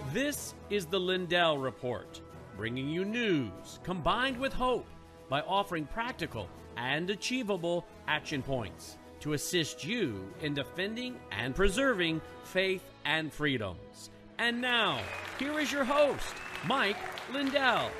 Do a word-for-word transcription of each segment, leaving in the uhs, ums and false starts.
This is the Lindell Report, bringing you news combined with hope by offering practical and achievable action points to assist you in defending and preserving faith and freedoms. And now, here is your host, Mike Lindell.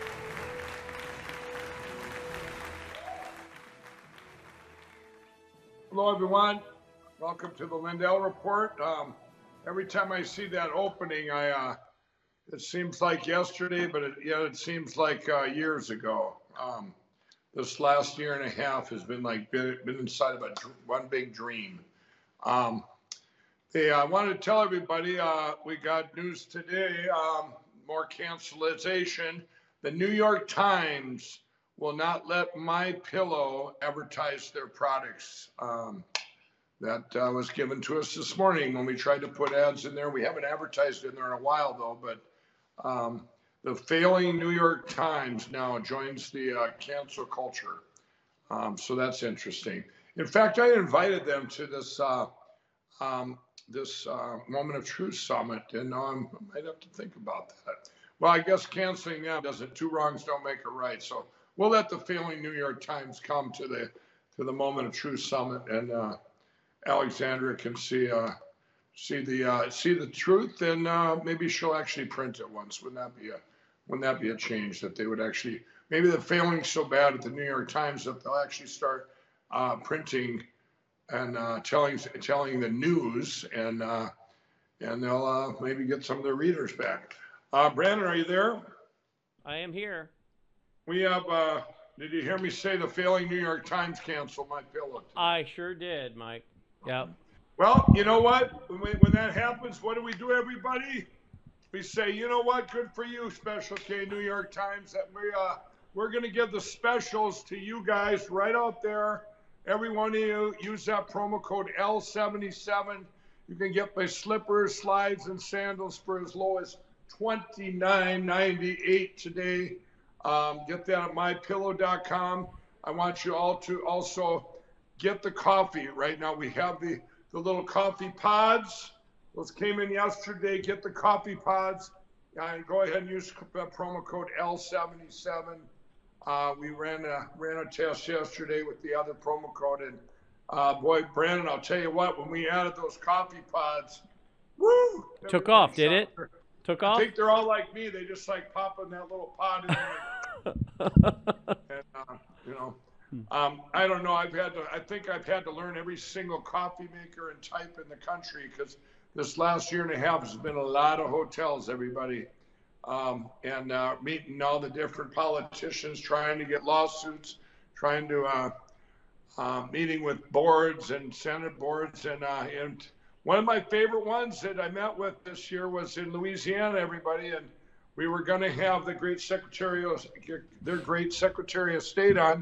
Hello, everyone. Welcome to the Lindell Report. Um, every time I see that opening, I uh, it seems like yesterday, but it, yeah, it seems like uh, years ago. Um, this last year and a half has been like been, been inside of a, one big dream. Um, they, I wanted to tell everybody uh, we got news today. Um, more cancellation. The New York Times will not let MyPillow advertise their products. Um, that uh, was given to us this morning when we tried to put ads in there. We haven't advertised in there in a while, though, but um, the failing New York Times now joins the uh, cancel culture. Um, so that's interesting. In fact, I invited them to this uh, um, this uh, Moment of Truth Summit, and um, I might have to think about that. Well, I guess canceling them doesn't, two wrongs don't make a right. So we'll let the failing New York Times come to the to the Moment of Truth Summit, and uh, Alexandra can see uh, see the uh, see the truth, and uh, maybe she'll actually print it once. Wouldn't that be a wouldn't that be a change that they would actually? Maybe the failing's so bad at the New York Times that they'll actually start uh, printing and uh, telling telling the news, and uh, and they'll uh, maybe get some of their readers back. Uh, Brandon, are you there? I am here. We have. Uh, did you hear me say the failing New York Times canceled MyPillow? I sure did, Mike. Yep. Well, you know what? When, when that happens, what do we do, everybody? We say, you know what? Good for you, Special K New York Times. That we uh, we're going to give the specials to you guys right out there. Every one of you use that promo code L seventy-seven. You can get my slippers, slides, and sandals for as low as twenty-nine ninety-eight today. Um, get that at my pillow dot com. I want you all to also get the coffee. Right now we have the, the little coffee pods. Those came in yesterday. Get the coffee pods. Uh, go ahead and use uh, promo code L seventy-seven. Uh, we ran a, ran a test yesterday with the other promo code. And uh, boy, Brandon, I'll tell you what, when we added those coffee pods, woo! Took off, did it? Their, Took I off? I think they're all like me. They just like pop in that little pod in there. and, uh, you know, um, I don't know. I've had to, I think I've had to learn every single coffee maker and type in the country, because this last year and a half has been a lot of hotels, everybody. Um, and uh, meeting all the different politicians, trying to get lawsuits, trying to, uh, uh, meeting with boards and Senate boards. And, uh, and one of my favorite ones that I met with this year was in Louisiana, everybody. And we were going to have the great secretary of, their great Secretary of State on.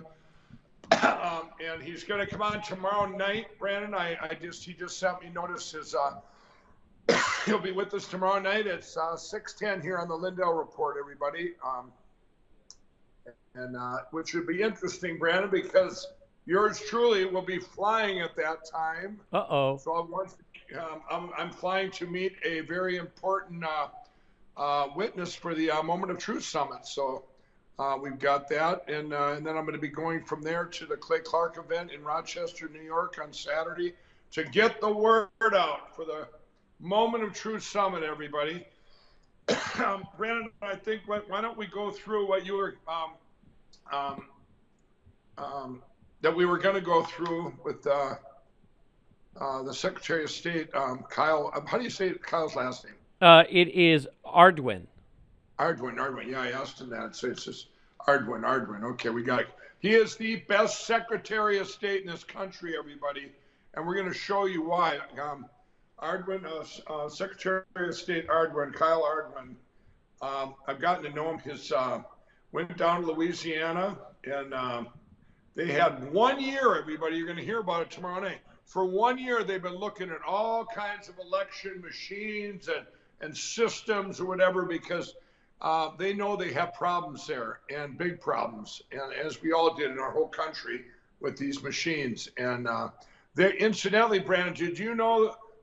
um, and he's going to come on tomorrow night, Brandon. I, I just, he just sent me notices. Uh, he'll be with us tomorrow night. It's uh, six ten here on the Lindell Report, everybody. Um, and uh, which would be interesting, Brandon, because yours truly will be flying at that time. Uh-oh. So I'm, once, um, I'm, I'm flying to meet a very important uh, uh, witness for the uh, Moment of Truth Summit. So uh, we've got that. And, uh, and then I'm going to be going from there to the Clay Clark event in Rochester, New York on Saturday to get the word out for the Moment of Truth Summit, everybody. um, Brandon, I think, why, why don't we go through what you were, um, um, um, that we were going to go through with uh, uh, the Secretary of State, um, Kyle. How do you say Kyle's last name? Uh, it is Ardoin. Ardoin, Ardoin. Yeah, I asked him that. So it's just Ardoin, Ardoin. Okay, we got it. He is the best Secretary of State in this country, everybody. And we're going to show you why. Um, Ardoin, uh, uh, Secretary of State Ardoin, Kyle Ardoin. Um, I've gotten to know him. His uh, went down to Louisiana, and um, they had one year, everybody. You're going to hear about it tomorrow night. For one year, they've been looking at all kinds of election machines and, and systems or whatever, because uh, they know they have problems there, and big problems, and as we all did in our whole country with these machines. And uh, they, incidentally, Brandon, did you know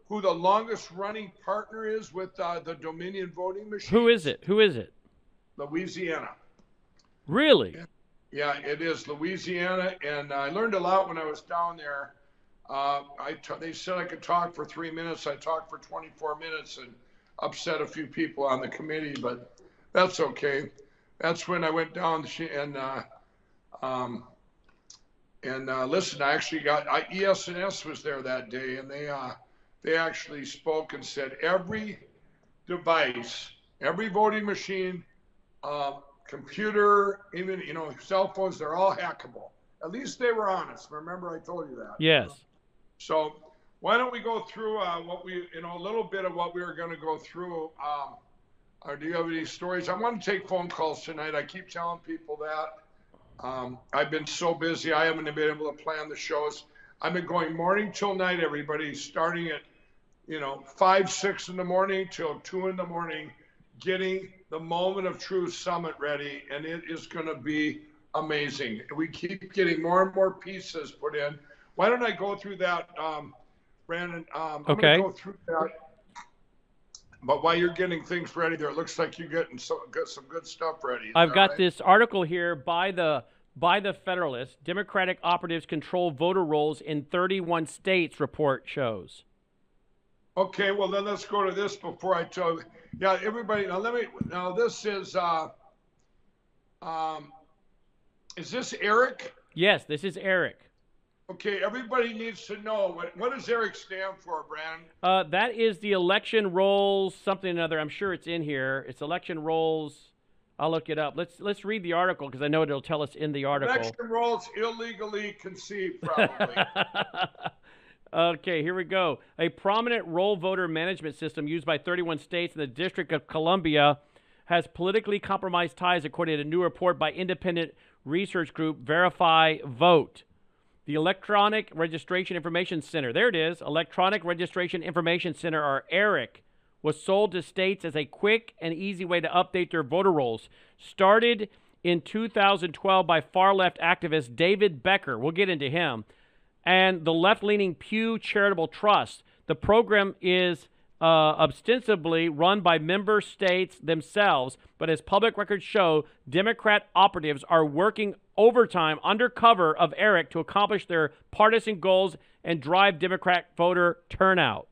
who the longest running partner is with uh, the Dominion voting machine? Who is it? Who is it? Louisiana. Really? Yeah, it is Louisiana, and I learned a lot when I was down there. Uh, I t- they said I could talk for three minutes. I talked for twenty-four minutes and upset a few people on the committee, but that's okay. That's when I went down and uh, um, and uh, listen. I actually got I, E S N S was there that day, and they uh, they actually spoke and said every device, every voting machine, uh, computer, even you know cell phones, they're all hackable. At least they were honest. Remember, I told you that. Yes. So why don't we go through uh, what we, you know, a little bit of what we were going to go through. Um, or do you have any stories? I want to take phone calls tonight. I keep telling people that. Um, I've been so busy. I haven't been able to plan the shows. I've been going morning till night, everybody, starting at, you know, five, six in the morning till two in the morning, getting the Moment of Truth Summit ready. And it is going to be amazing. We keep getting more and more pieces put in. Why don't I go through that, um, Brandon? Um, I'm okay. going to go through that. But while you're getting things ready there, it looks like you're getting so, got some good stuff ready. Is I've got right? this article here by the by the Federalist. Democratic operatives control voter rolls in thirty-one states, report shows. Okay, well then let's go to this before I tell you. Yeah, everybody. Now let me. Now this is. Uh, um, is this Eric? Yes, this is Eric. Okay, everybody needs to know, what, what does Eric stand for, Brandon? Uh, that is the election rolls, something or another. I'm sure it's in here. It's election rolls. I'll look it up. Let's let's read the article because I know it'll tell us in the article. Election rolls illegally conceived, probably. Okay, here we go. A prominent roll voter management system used by thirty-one states and the District of Columbia has politically compromised ties, according to a new report by independent research group Verify Vote. The Electronic Registration Information Center, there it is, Electronic Registration Information Center, or ERIC, was sold to states as a quick and easy way to update their voter rolls. Started in two thousand twelve by far-left activist David Becker, we'll get into him, and the left-leaning Pew Charitable Trust. The program is uh, ostensibly run by member states themselves, but as public records show, Democrat operatives are working overtime under cover of ERIC to accomplish their partisan goals and drive Democrat voter turnout.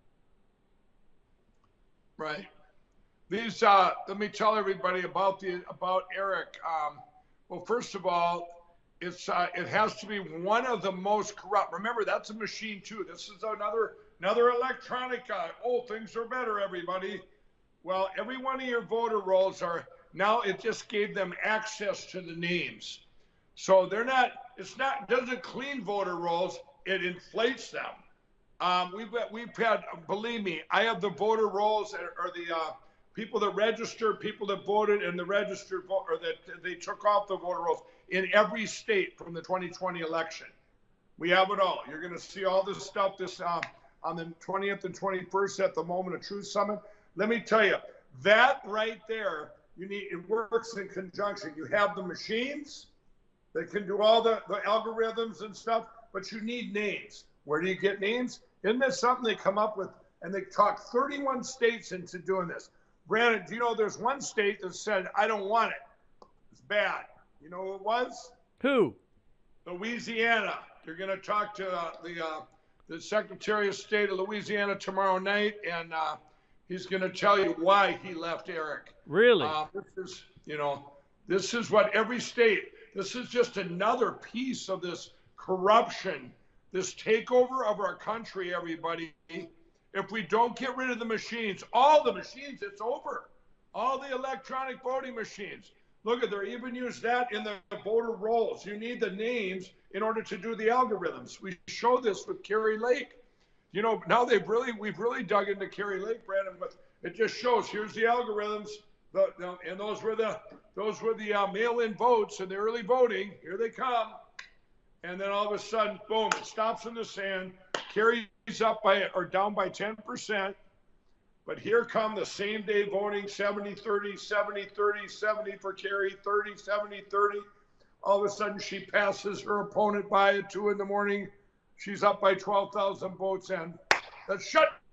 Right. These, uh, let me tell everybody about the about ERIC. Um, well, first of all, it's uh, it has to be one of the most corrupt. Remember, that's a machine too. This is another another electronic. Uh, oh, things are better, everybody. Well, every one of your voter rolls are now. It just gave them access to the names. So they're not, it's not, doesn't clean voter rolls, it inflates them. Um, we've, we've had, believe me, I have the voter rolls, or the uh, people that registered, people that voted, and the registered vote, or that they took off the voter rolls in every state from the twenty twenty election. We have it all. You're going to see all this stuff this uh, on the twentieth and twenty-first at the Moment of Truth Summit. Let me tell you, that right there, you need, it works in conjunction. You have the machines that can do all the, the algorithms and stuff, but you need names. Where do you get names? Isn't that something they come up with? And they talk thirty-one states into doing this. Brandon, do you know there's one state that said, I don't want it. It's bad. You know who it was? Who? Louisiana. You're going to talk to uh, the uh, the Secretary of State of Louisiana tomorrow night, and uh, he's going to tell you why he left ERIC. Really? Uh, this is, you know, this is what every state, this is just another piece of this corruption, this takeover of our country, everybody. If we don't get rid of the machines, all the machines, it's over. All the electronic voting machines. Look at, they're even used that in the voter rolls. You need the names in order to do the algorithms. We show this with Kari Lake. You know, now they've really, we've really dug into Kari Lake, Brandon, but it just shows, here's the algorithms. The, the, and those were the those were the uh, mail-in votes and the early voting. Here they come, and then all of a sudden, boom! It stops in the sand. Carries up by or down by ten percent. But here come the same-day voting: seventy thirty, seventy thirty, seventy for Kari, thirty, seventy, thirty. All of a sudden, she passes her opponent by at two in the morning. She's up by twelve thousand votes, and let's shut down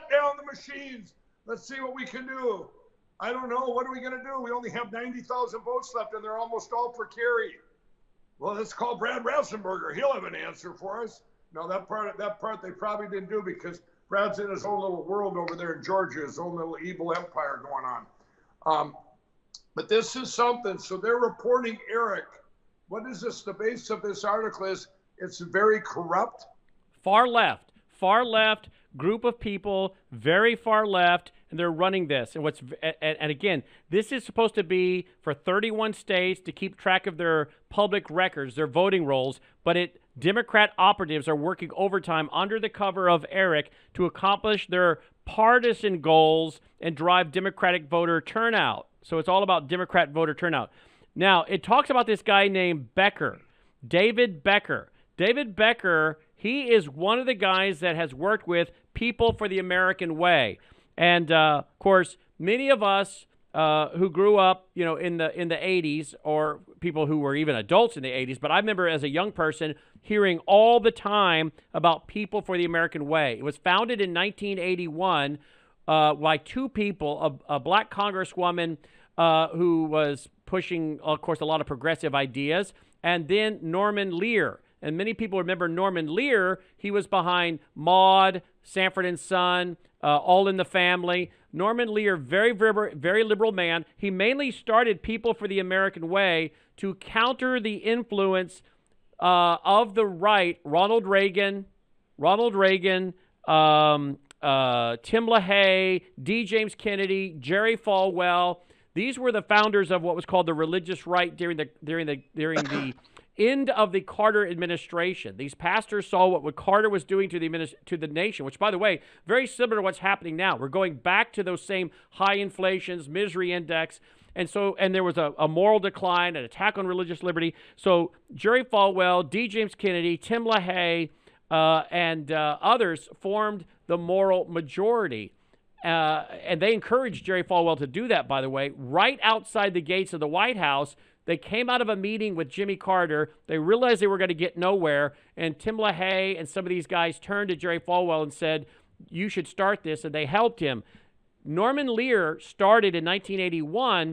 machines. Let's see what we can do. I don't know. What are we going to do? We only have ninety thousand votes left, and they're almost all for Kerry. Well, let's call Brad Raffensperger. He'll have an answer for us. No, that part, that part they probably didn't do because Brad's in his own little world over there in Georgia, his own little evil empire going on. Um, but this is something. So they're reporting Eric. What is this? The base of this article is it's very corrupt. Far left, far left group of people, very far left, and they're running this. And what's and, and again, this is supposed to be for thirty-one states to keep track of their public records, their voting rolls, but it Democrat operatives are working overtime under the cover of Eric to accomplish their partisan goals and drive Democratic voter turnout. So it's all about Democrat voter turnout. Now, it talks about this guy named Becker, David Becker. David Becker, he is one of the guys that has worked with People for the American Way. And, uh, of course, many of us uh, who grew up, you know, in the in the eighties, or people who were even adults in the eighties, but I remember as a young person hearing all the time about People for the American Way. It was founded in nineteen eighty-one uh, by two people, a, a black congresswoman uh, who was pushing, of course, a lot of progressive ideas, and then Norman Lear. And many people remember Norman Lear. He was behind Maude, Sanford and Son, uh, All in the Family. Norman Lear, very, very, very liberal man. He mainly started People for the American Way to counter the influence uh, of the right. Ronald Reagan, Ronald Reagan, um, uh, Tim LaHaye, D. James Kennedy, Jerry Falwell. These were the founders of what was called the religious right during the during the during the end of the Carter administration. These pastors saw what Carter was doing to the to the nation, which, by the way, very similar to what's happening now. We're going back to those same high inflations, misery index, and so and there was a, a moral decline, an attack on religious liberty. So Jerry Falwell, D. James Kennedy, Tim LaHaye, uh, and uh, others formed the moral majority. Uh, and they encouraged Jerry Falwell to do that, by the way, right outside the gates of the White House. They came out of a meeting with Jimmy Carter. They realized they were going to get nowhere. And Tim LaHaye and some of these guys turned to Jerry Falwell and said, you should start this. And they helped him. Norman Lear started in nineteen eighty-one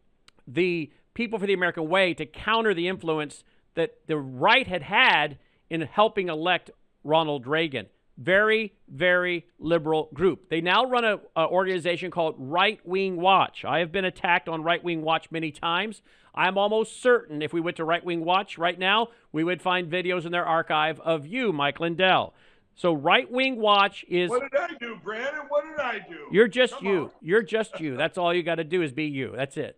the People for the American Way to counter the influence that the right had had in helping elect Ronald Reagan. Very, very liberal group. They now run an organization called Right Wing Watch. I have been attacked on Right Wing Watch many times. I'm almost certain if we went to Right Wing Watch right now, we would find videos in their archive of you, Mike Lindell. So Right Wing Watch is... What did I do, Brandon? What did I do? You're just Come you. on. You're just you. That's all you got to do is be you. That's it.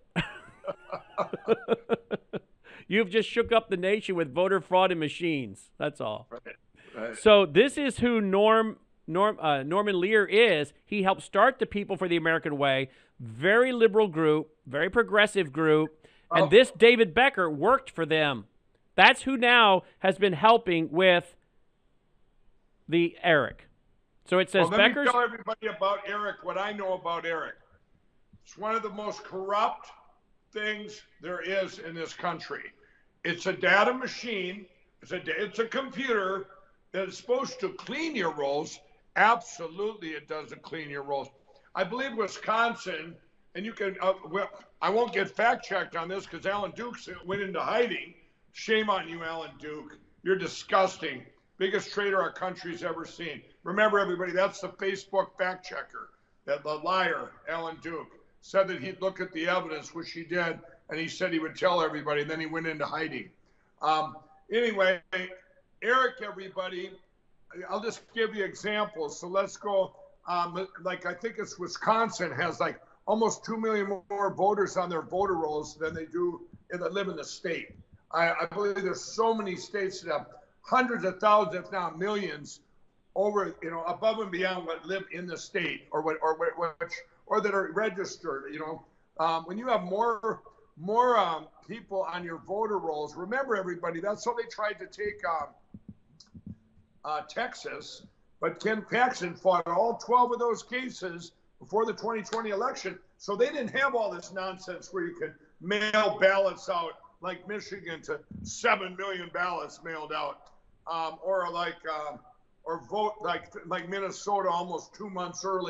You've just shook up the nation with voter fraud and machines. That's all. Right. Right. So this is who Norm, Norm uh, Norman Lear is. He helped start the People for the American Way. Very liberal group, very progressive group. And Oh. this David Becker worked for them. That's who now has been helping with the Eric. So it says Well, let Becker's... me tell everybody about Eric, what I know about Eric. It's one of the most corrupt things there is in this country. It's a data machine. It's a, it's a computer that is supposed to clean your rolls. Absolutely, it doesn't clean your rolls. I believe Wisconsin, and you can, uh, well, I won't get fact checked on this because Alan Duke went into hiding. Shame on you, Alan Duke. You're disgusting. Biggest traitor our country's ever seen. Remember, everybody, that's the Facebook fact checker. That the liar, Alan Duke, said that he'd look at the evidence, which he did, and he said he would tell everybody, and then he went into hiding. Um, anyway, Eric, everybody, I'll just give you examples. So let's go, um, like I think it's Wisconsin has like almost two million more voters on their voter rolls than they do that live in the state. I, I believe there's so many states that have hundreds of thousands, if not millions, over, you know, above and beyond what live in the state or what, or which, or that are registered. You know, um, when you have more, more um, people on your voter rolls, remember, everybody, that's how they tried to take um, uh, Texas. But Ken Paxton fought all twelve of those cases before the twenty twenty election. So they didn't have all this nonsense where you could mail ballots out like Michigan to seven million ballots mailed out, um, or like, um, or vote like like Minnesota almost two months early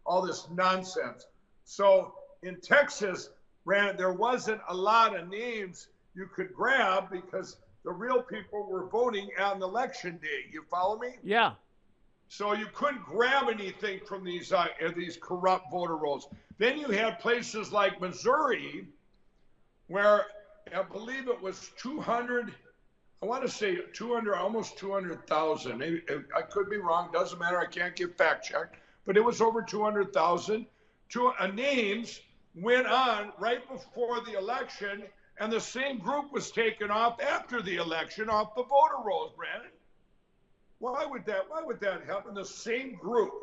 all this nonsense. So in Texas, Brandon, there wasn't a lot of names you could grab because the real people were voting on election day. You follow me? Yeah. So you couldn't grab anything from these uh, these corrupt voter rolls. Then you had places like Missouri, where I believe it was two hundred. I want to say two hundred, almost two hundred thousand. Maybe I could be wrong. Doesn't matter. I can't get fact checked. But it was over two hundred thousand. Two uh, names went on right before the election, and the same group was taken off after the election off the voter rolls, Brandon. Why would that? Why would that happen? The same group.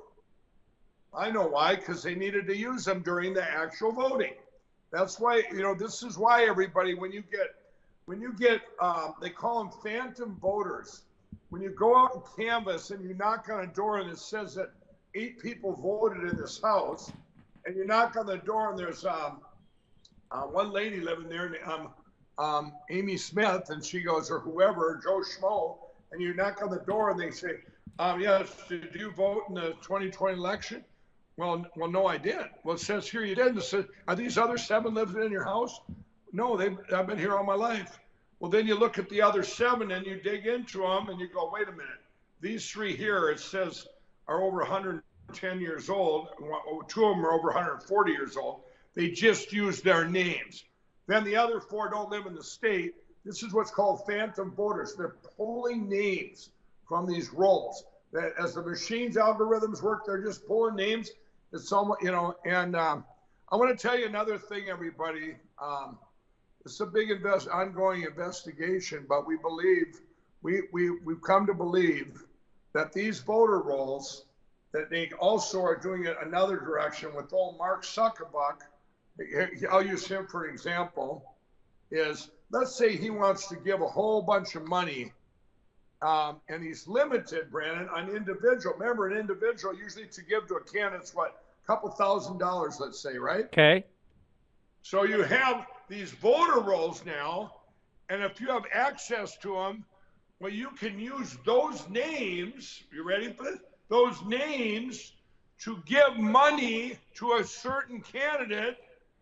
I know why, because they needed to use them during the actual voting. That's why, you know, this is why everybody, when you get, when you get, um, they call them phantom voters. When you go out and canvass and you knock on a door and it says that eight people voted in this house, and you knock on the door and there's um, uh, one lady living there, um, um, Amy Smith, and she goes, or whoever, Joe Schmo, and you knock on the door and they say, um, yes, did you vote in the twenty twenty election? Well, well, no, I didn't. Well, it says here you did. It says, are these other seven living in your house? No, they I've been here all my life. Well, then you look at the other seven and you dig into them and you go, wait a minute. These three here, it says, are over one hundred ten years old. Two of them are over one hundred forty years old. They just use their names. Then the other four don't live in the state. This is what's called phantom voters. They're pulling names from these rolls. That as the machine's algorithms work, they're just pulling names. It's somewhat, you know, and um, I want to tell you another thing, everybody. Um, it's a big invest, ongoing investigation, but we believe, we, we, we've come to believe that these voter rolls, that they also are doing it another direction with old Mark Zuckerberg. I'll use him for an example, is let's say he wants to give a whole bunch of money um, and he's limited, Brandon, on individual. Remember, an individual usually to give to a candidate's what, a couple thousand dollars, let's say, right? Okay. So you have these voter rolls now, and if you have access to them, well, you can use those names. You ready for this? Those names to give money to a certain candidate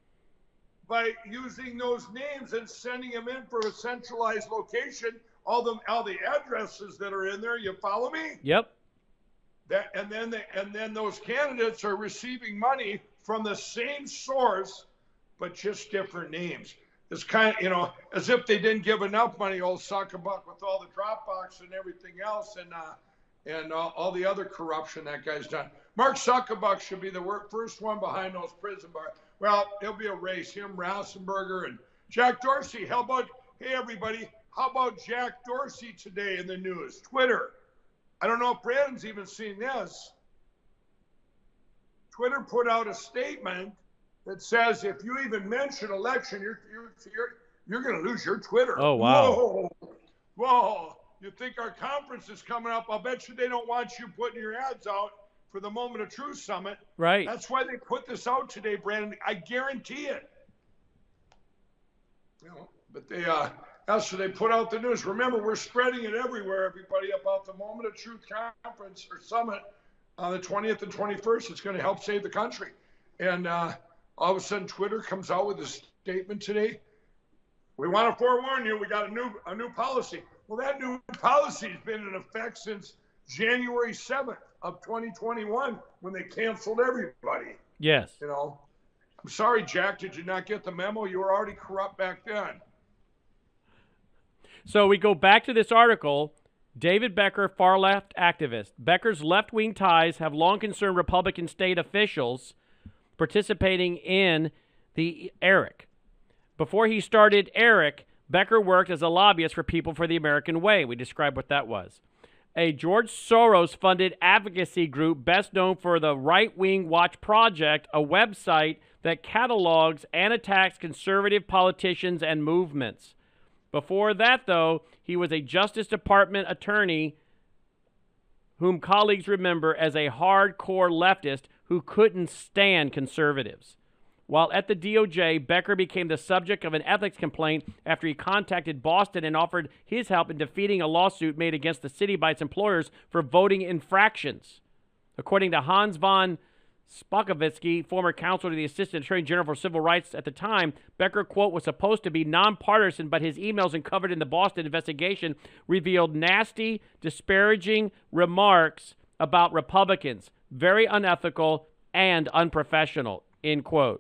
by using those names and sending them in for a centralized location. All them, all the addresses that are in there. You follow me? Yep. That, and then the, and then those candidates are receiving money from the same source, but just different names. It's kind of, you know, as if they didn't give enough money, old Zuckerberg, with all the Dropbox and everything else, and uh, and uh, all the other corruption that guy's done. Mark Zuckerberg should be the first one behind those prison bars. Well, it'll be a race. Him, Rassenberger, and Jack Dorsey. How about, hey, everybody, how about Jack Dorsey today in the news? Twitter. I don't know if Brandon's even seen this. Twitter put out a statement that says if you even mention election, you're you're you're, you're going to lose your Twitter. Oh, wow. Whoa. Whoa. You think our conference is coming up? I'll bet you they don't want you putting your ads out for the Moment of Truth Summit. Right. That's why they put this out today, Brandon. I guarantee it. You know, but they uh that's what they put out the news. Remember, we're spreading it everywhere, everybody, about the Moment of Truth Conference or Summit on the twentieth and twenty-first. It's going to help save the country. And uh, all of a sudden, Twitter comes out with a statement today. We want to forewarn you, we got a new a new policy. Well, that new policy has been in effect since January seventh of twenty twenty-one when they canceled everybody. Yes. You know, I'm sorry, Jack, did you not get the memo? You were already corrupt back then. So we go back to this article. David Becker, far-left activist. Becker's left-wing ties have long concerned Republican state officials participating in the ERIC. Before he started ERIC, Becker worked as a lobbyist for People for the American Way. We described what that was. A George Soros-funded advocacy group best known for the Right Wing Watch Project, a website that catalogs and attacks conservative politicians and movements. Before that, though, he was a Justice Department attorney whom colleagues remember as a hardcore leftist who couldn't stand conservatives. While at the D O J, Becker became the subject of an ethics complaint after he contacted Boston and offered his help in defeating a lawsuit made against the city by its employers for voting infractions. According to Hans von Spokovitsky, former counsel to the Assistant Attorney General for Civil Rights at the time, Becker, quote, was supposed to be nonpartisan, but his emails uncovered in the Boston investigation revealed nasty, disparaging remarks about Republicans, very unethical and unprofessional, end quote.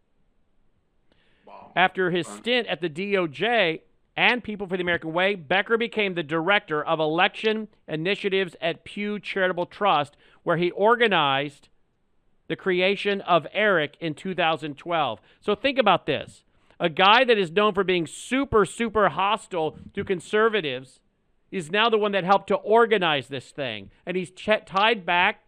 Wow. After his stint at the D O J and People for the American Way, Becker became the director of election initiatives at Pew Charitable Trust, where he organized the creation of ERIC in two thousand twelve. So think about this. A guy that is known for being super, super hostile to conservatives is now the one that helped to organize this thing. And he's ch- tied back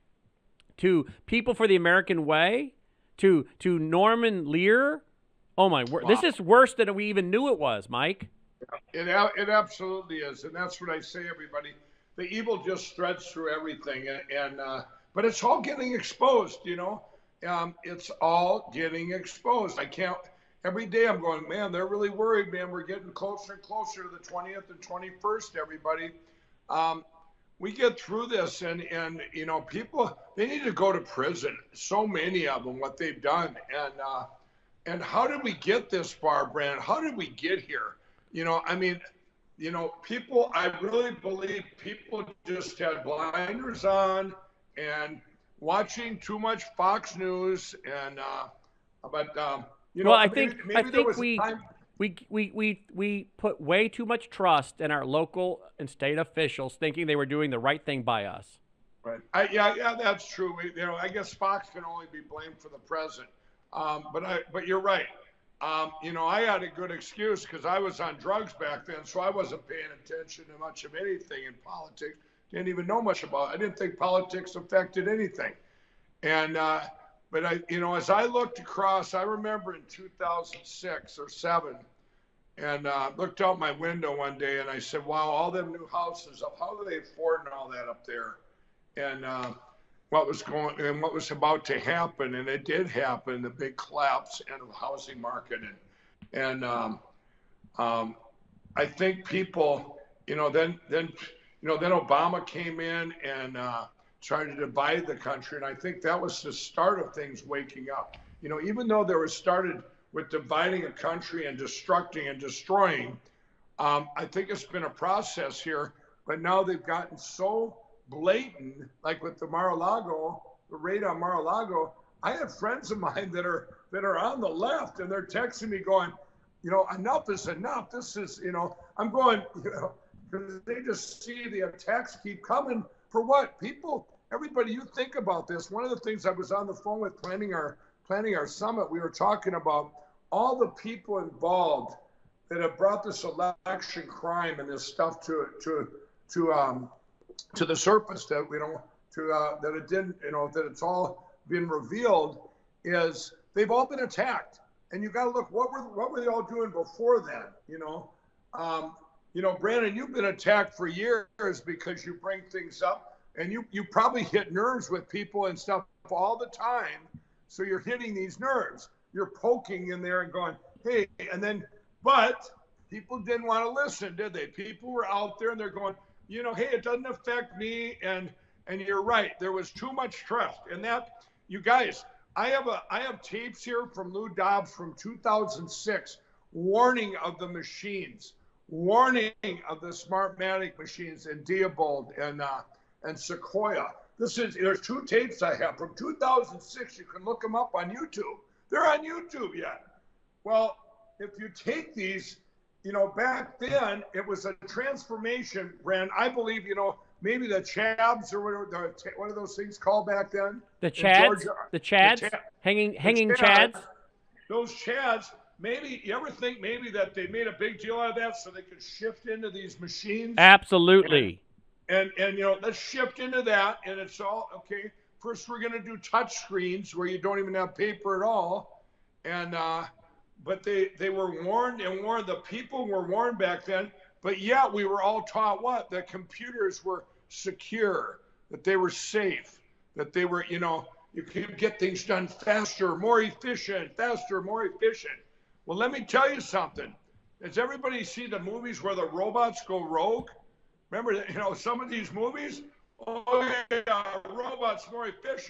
to People for the American Way, to to Norman Lear. Oh, my word. Wow. This is worse than we even knew it was, Mike. It, it absolutely is. And that's what I say, everybody. The evil just threads through everything. And, and uh, but it's all getting exposed, you know. Um, it's all getting exposed. I can't, every day I'm going, man, they're really worried, man. We're getting closer and closer to the twentieth and twenty-first, everybody. Um, we get through this and, and, you know, people, they need to go to prison. So many of them, what they've done. And, uh, and how did we get this far, Brandon? How did we get here? You know, I mean, you know, people, I really believe people just had blinders on and watching too much Fox News. And, uh, but, um, you know, well, I maybe, think, maybe I think we, time- we, we, we, we put way too much trust in our local and state officials thinking they were doing the right thing by us. Right. I, yeah, yeah, that's true. We, you know, I guess Fox can only be blamed for the present. Um, but I, but you're right. Um, you know, I had a good excuse because I was on drugs back then, so I wasn't paying attention to much of anything in politics. Didn't even know much about it. I didn't think politics affected anything. And, uh, but I, you know, as I looked across, I remember in two thousand six or seven, and uh, looked out my window one day and I said, wow, all them new houses, how are they affording all that up there? And, uh, what was going and what was about to happen, and it did happen, the big collapse in the housing market. And, and um, um, I think people, you know, then, then, you know, then Obama came in and uh, tried to divide the country. And I think that was the start of things waking up. You know, even though there was started with dividing a country and destructing and destroying, um, I think it's been a process here, but now they've gotten so blatant, like with the Mar-a-Lago, the raid on Mar-a-Lago. I have friends of mine that are that are on the left, and they're texting me going, you know, enough is enough. This is, you know, I'm going, you know, because they just see the attacks keep coming. For what? People, everybody, you think about this. One of the things I was on the phone with planning our planning our summit, we were talking about all the people involved that have brought this election crime and this stuff to to to um to the surface, that we don't to uh, that it didn't, you know, that it's all been revealed, is they've all been attacked. And you got to look, what were what were they all doing before then? You know, um, you know, Brandon, you've been attacked for years because you bring things up, and you you probably hit nerves with people and stuff all the time. So you're hitting these nerves. You're poking in there and going, hey, and then, but people didn't want to listen, did they? People were out there and they're going, you know, hey, it doesn't affect me. And and you're right. There was too much trust. And that, you guys, I have a I have tapes here from Lou Dobbs from two thousand six, warning of the machines, warning of the Smartmatic machines and Diebold and uh, and Sequoia. This is, there's two tapes I have from two thousand six. You can look them up on YouTube. They're on YouTube yet. Well, if you take these, you know, back then it was a transformation, Brand. I believe, you know, maybe the Chabs or whatever, the, what are those things called back then? The Chads, the Chads, the Chad, hanging, hanging the Chads. Chads. Those Chads, maybe, you ever think maybe that they made a big deal out of that so they could shift into these machines? Absolutely. And, and, and you know, let's shift into that, and it's all, okay, first we're going to do touch screens where you don't even have paper at all. And, uh, but they, they were warned and warned, the people were warned back then, but yet we were all taught what? That computers were secure, that they were safe, that they were, you know, you could get things done faster, more efficient, faster, more efficient. Well, let me tell you something. Does everybody see the movies where the robots go rogue? Remember, you know, some of these movies, oh yeah, robots more efficient.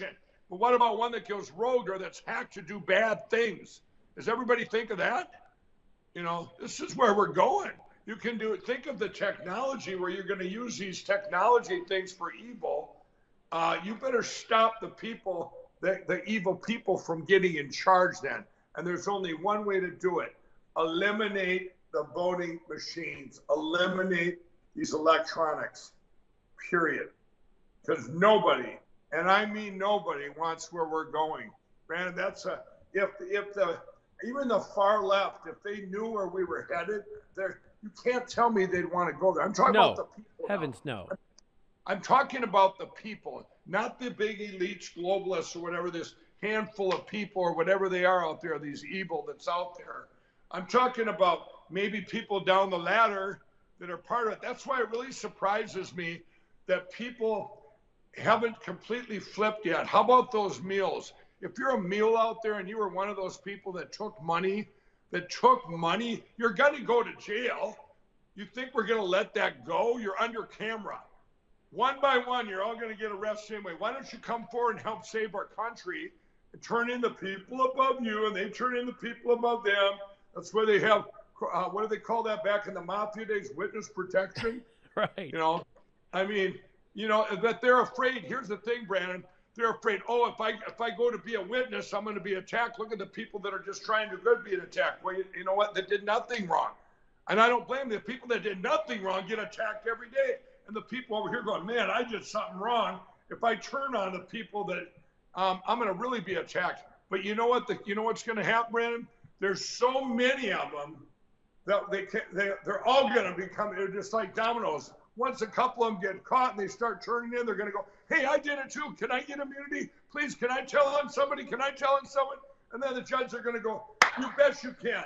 But what about one that goes rogue or that's hacked to do bad things? Does everybody think of that? You know, this is where we're going. You can do it. Think of the technology where you're going to use these technology things for evil. Uh, you better stop the people, the, the evil people from getting in charge then. And there's only one way to do it. Eliminate the voting machines. Eliminate these electronics, period. Because nobody, and I mean nobody, wants where we're going. Brandon, that's a, if, if the, even the far left, if they knew where we were headed, there, you can't tell me they'd want to go there. I'm talking no, about the people. Heavens, now. no. I'm talking about the people, not the big elites, globalists, or whatever, this handful of people or whatever they are out there, these evil that's out there. I'm talking about maybe people down the ladder that are part of it. That's why it really surprises me that people haven't completely flipped yet. How about those meals? If you're a meal out there and you were one of those people that took money, that took money, you're going to go to jail. You think we're going to let that go? You're under camera. One by one, you're all going to get arrested anyway. Why don't you come forward and help save our country and turn in the people above you, and they turn in the people above them? That's where they have, uh, what do they call that back in the mafia days? Witness protection? Right. You know, I mean, you know, that they're afraid. Here's the thing, Brandon. They're afraid, oh, if I if I go to be a witness, I'm going to be attacked. Look at the people that are just trying to good being attacked. Well, you, you know what? They did nothing wrong. And I don't blame them. The people that did nothing wrong get attacked every day. And the people over here going, man, I did something wrong. If I turn on the people that um, I'm going to really be attacked. But you know what? The, you know what's going to happen, Brandon? There's so many of them that they can, they, they're all going to become, they're just like dominoes. Once a couple of them get caught and they start turning in, they're going to go, hey, I did it too. Can I get immunity? Please, can I tell on somebody? Can I tell on someone? And then the judges are going to go, you bet you can.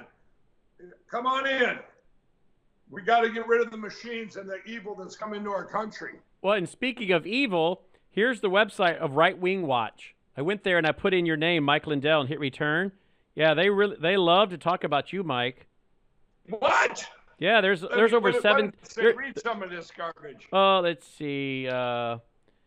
Come on in. We got to get rid of the machines and the evil that's come into our country. Well, and speaking of evil, here's the website of Right Wing Watch. I went there and I put in your name, Mike Lindell, and hit return. Yeah, they really they love to talk about you, Mike. What? Yeah, there's Let there's me, over what, seven. What say, there, read some of this garbage. Oh, uh, let's see. Uh,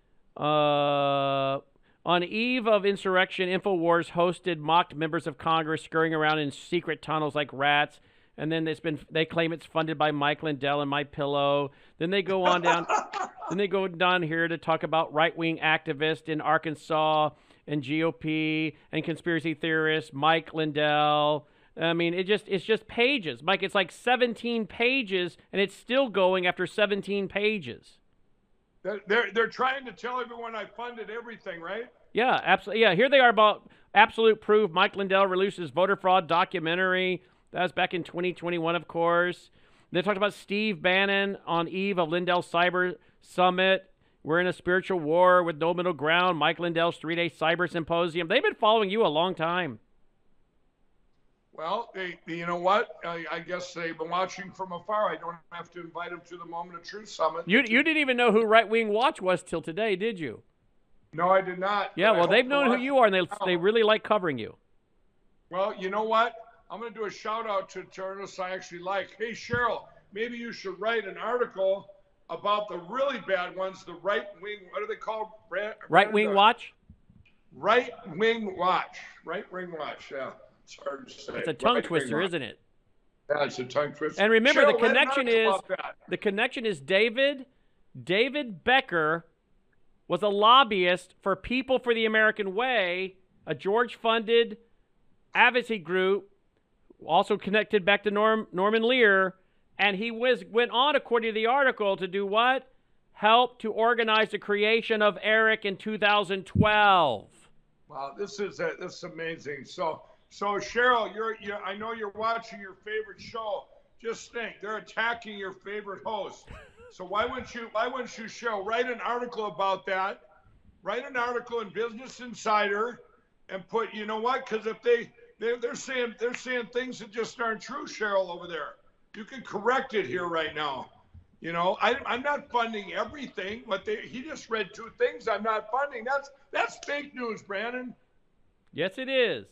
uh, on eve of insurrection, InfoWars hosted mocked members of Congress scurrying around in secret tunnels like rats. And then it's been they claim it's funded by Mike Lindell and My Pillow. Then they go on down. then they go down here to talk about right-wing activists in Arkansas and G O P and conspiracy theorists, Mike Lindell. I mean, it just it's just pages. Mike, it's like seventeen pages, and it's still going after seventeen pages. They're, they're, they're trying to tell everyone I funded everything, right? Yeah, absolutely. Yeah, here they are about absolute proof. Mike Lindell releases voter fraud documentary. That was back in twenty twenty-one, of course. They talked about Steve Bannon on eve of Lindell Cyber Summit. We're in a spiritual war with no middle ground. Mike Lindell's three-day cyber symposium. They've been following you a long time. Well, they, you know what? I, I guess they've been watching from afar. I don't have to invite them to the Moment of Truth Summit. You you didn't even know who Right Wing Watch was till today, did you? No, I did not. Yeah, well, they've known who you are, and they they really like covering you. Well, you know what? I'm going to do a shout-out to journalists I actually like. Hey, Cheryl, maybe you should write an article about the really bad ones, the right-wing, what are they called? Brand, Right-wing brand, Watch? Right-wing Watch. Right-wing Watch, yeah. It's hard to say. It's a tongue right twister, isn't it? Yeah, it's a tongue twister. And remember, Cheryl, the connection is that. the connection is David. David Becker was a lobbyist for People for the American Way, a George-funded advocacy group, also connected back to Norm, Norman Lear, and he was went on, according to the article, to do what? Help to organize the creation of ERIC in two thousand twelve. Wow, this is a, this is amazing. So, so Cheryl, you're, you're I know you're watching your favorite show. Just think, they're attacking your favorite host. So why wouldn't you? Why wouldn't you, Cheryl, write an article about that? Write an article in Business Insider, and put, you know what? Because if they They're, they're saying they're saying things that just aren't true, Cheryl, over there. You can correct it here right now. You know, I, I'm not funding everything, but they, he just read two things I'm not funding. That's that's fake news, Brandon. Yes, it is.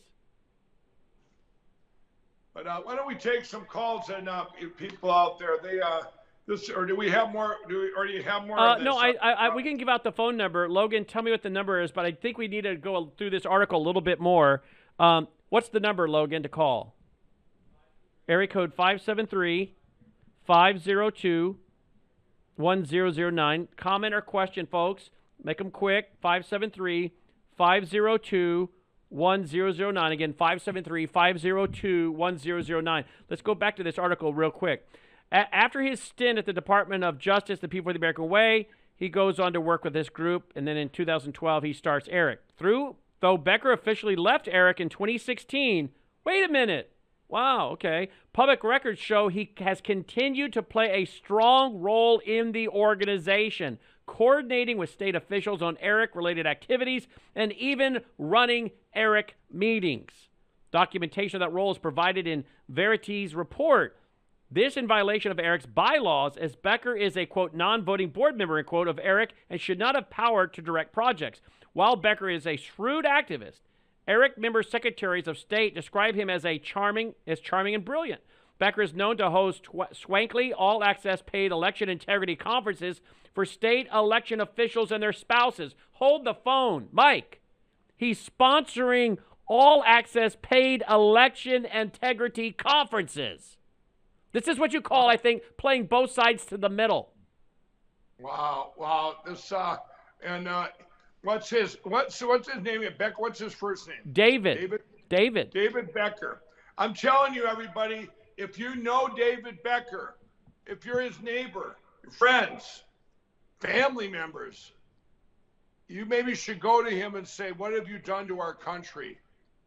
But uh, why don't we take some calls and uh, people out there? They uh, this, or do we have more? Do we, or do you have more? Uh, of this? no, I, I, I, we can give out the phone number. Logan, tell me what the number is, but I think we need to go through this article a little bit more. Um, what's the number, Logan, to call? Area code five seven three, five zero two, one zero zero nine. Comment or question, folks. Make them quick. five seven three, five zero two, one zero zero nine. Again, five seven three, five zero two, one zero zero nine. Let's go back to this article real quick. A- after his stint at the Department of Justice, the People of the American Way, he goes on to work with this group, and then in two thousand twelve, he starts ERIC. Through, though Becker officially left ERIC in twenty sixteen, wait a minute. Wow, okay. Public records show he has continued to play a strong role in the organization, coordinating with state officials on ERIC-related activities and even running ERIC meetings. Documentation of that role is provided in Verity's report. This in violation of ERIC's bylaws, as Becker is a, quote, non-voting board member, end quote, of ERIC and should not have power to direct projects. While Becker is a shrewd activist, ERIC member secretaries of state describe him as a charming, as charming and brilliant. Becker is known to host tw- swanky, all-access paid election integrity conferences for state election officials and their spouses. Hold the phone. Mike, he's sponsoring all-access paid election integrity conferences. This is what you call, I think, playing both sides to the middle. Wow, wow. This, uh, and, uh, What's his what's what's his name? Beck. What's his first name? David. David. David. David Becker. I'm telling you, everybody, if you know David Becker, if you're his neighbor, your friends, family members, you maybe should go to him and say, "What have you done to our country?"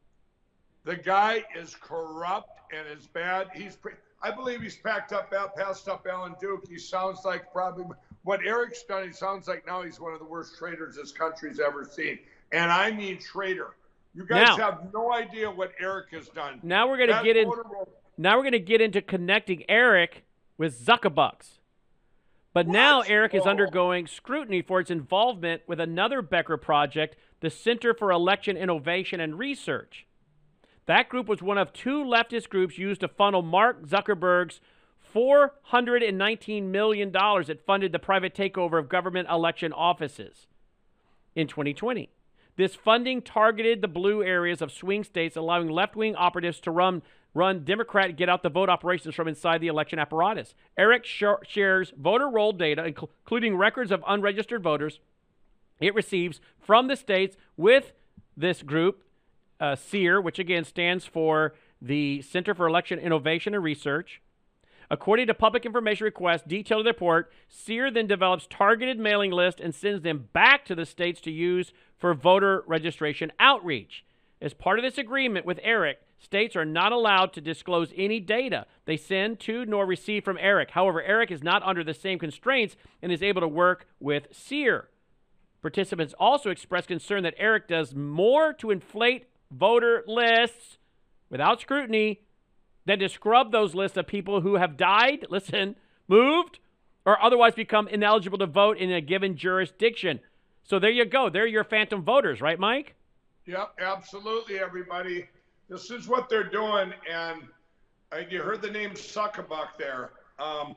The guy is corrupt and is bad. He's, pre- I believe, he's packed up, passed up Alan Duke. He sounds like probably. What Eric's done, he sounds like now he's one of the worst traitors this country's ever seen. And I mean traitor. You guys now, have no idea what Eric has done. Now we're gonna get in now we're gonna get into connecting Eric with Zuckerbucks. But what? Now Eric is oh. undergoing scrutiny for its involvement with another Becker project, the Center for Election Innovation and Research. That group was one of two leftist groups used to funnel Mark Zuckerberg's four hundred nineteen million dollars that funded the private takeover of government election offices in twenty twenty. This funding targeted the blue areas of swing states, allowing left-wing operatives to run, run Democrat get-out-the-vote operations from inside the election apparatus. Eric sh- shares voter roll data, including records of unregistered voters it receives from the states with this group, uh, SEER, which again stands for the Center for Election Innovation and Research. According to public information requests detailed in the report, SEER then develops targeted mailing lists and sends them back to the states to use for voter registration outreach. As part of this agreement with ERIC, states are not allowed to disclose any data they send to nor receive from ERIC. However, ERIC is not under the same constraints and is able to work with SEER. Participants also expressed concern that ERIC does more to inflate voter lists without scrutiny than to scrub those lists of people who have died, listen, moved, or otherwise become ineligible to vote in a given jurisdiction. So there you go. They're your phantom voters, right, Mike? Yep, absolutely, everybody. This is what they're doing, and uh, you heard the name Zuckerbuck there. Um,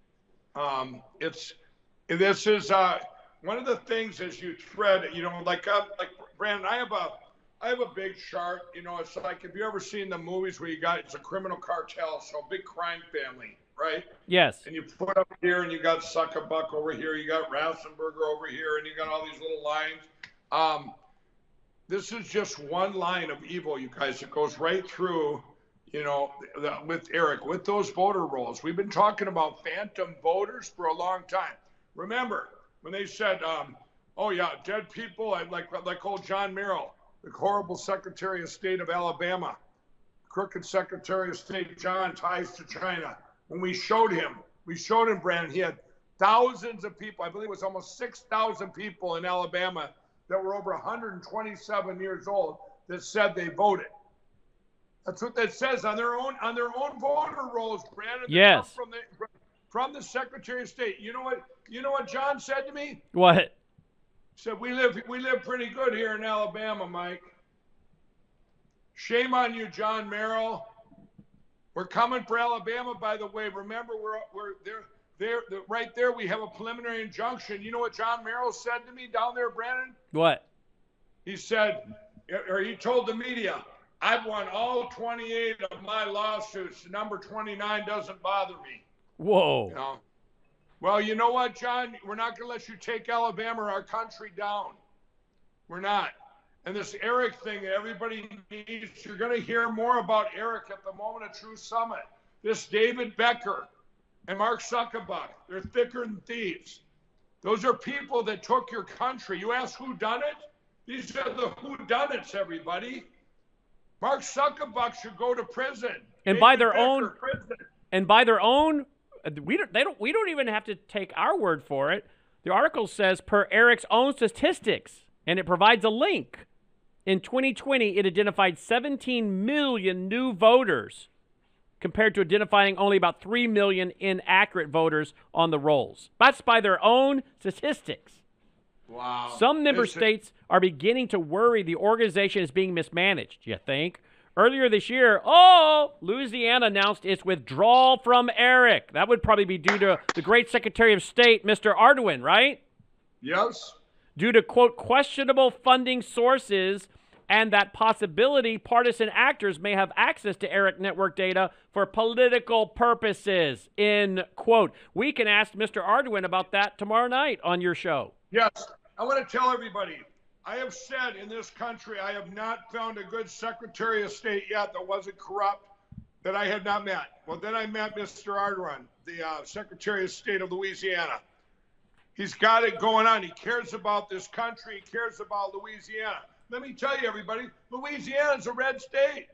um, it's this is uh, one of the things as you thread, you know, like uh, like Brandon, I have a I have a big chart. You know, it's like, have you ever seen the movies where you got, it's a criminal cartel, so a big crime family, right? Yes. And you put up here and you got Zuckerbuck over here, you got Ratzenberger over here, and you got all these little lines. Um, this is just one line of evil, you guys. It goes right through, you know, the, with Eric, with those voter rolls. We've been talking about phantom voters for a long time. Remember, when they said, um, oh, yeah, dead people, like, like old John Merrill, the horrible Secretary of State of Alabama, crooked Secretary of State John, ties to China. When we showed him, we showed him, Brandon, he had thousands of people, I believe it was almost six thousand people in Alabama that were over one hundred twenty-seven years old that said they voted. That's what that says on their own on their own voter rolls, Brandon. Yes. From the, from the Secretary of State. You know what? You know what John said to me? What? Said we live we live pretty good here in Alabama, Mike. Shame on you, John Merrill. We're coming for Alabama, by the way. Remember, we're we're there. there, the, right there, we have a preliminary injunction. You know what John Merrill said to me down there, Brandon? What? He said, or he told the media, I've won all twenty-eight of my lawsuits. Number twenty-nine doesn't bother me. Whoa. You know? Well, you know what, John? We're not going to let you take Alabama or our country down. We're not. And this Eric thing that everybody needs, you're going to hear more about Eric at the Moment of Truth Summit. This David Becker and Mark Zuckerberg, they're thicker than thieves. Those are people that took your country. You ask who done it? These are the whodunits, everybody. Mark Zuckerberg should go to prison. And David by their Becker, own prison. and by their own we don't they don't we don't even have to take our word for it. The article says per Eric's own statistics, and it provides a link. In twenty twenty, it identified seventeen million new voters compared to identifying only about three million inaccurate voters on the rolls. That's by their own statistics. Wow. Some member It's a- states are beginning to worry the organization is being mismanaged, you think? Earlier this year, oh, Louisiana announced its withdrawal from Eric. That would probably be due to the great Secretary of State, Mister Ardoin, right? Yes. Due to, quote, questionable funding sources and that possibility partisan actors may have access to Eric network data for political purposes, in quote. We can ask Mister Ardoin about that tomorrow night on your show. Yes. I want to tell everybody, I have said in this country, I have not found a good Secretary of State yet that wasn't corrupt, that I had not met. Well, then I met Mister Ardoin, the uh, Secretary of State of Louisiana. He's got it going on. He cares about this country. He cares about Louisiana. Let me tell you, everybody, Louisiana's a red state.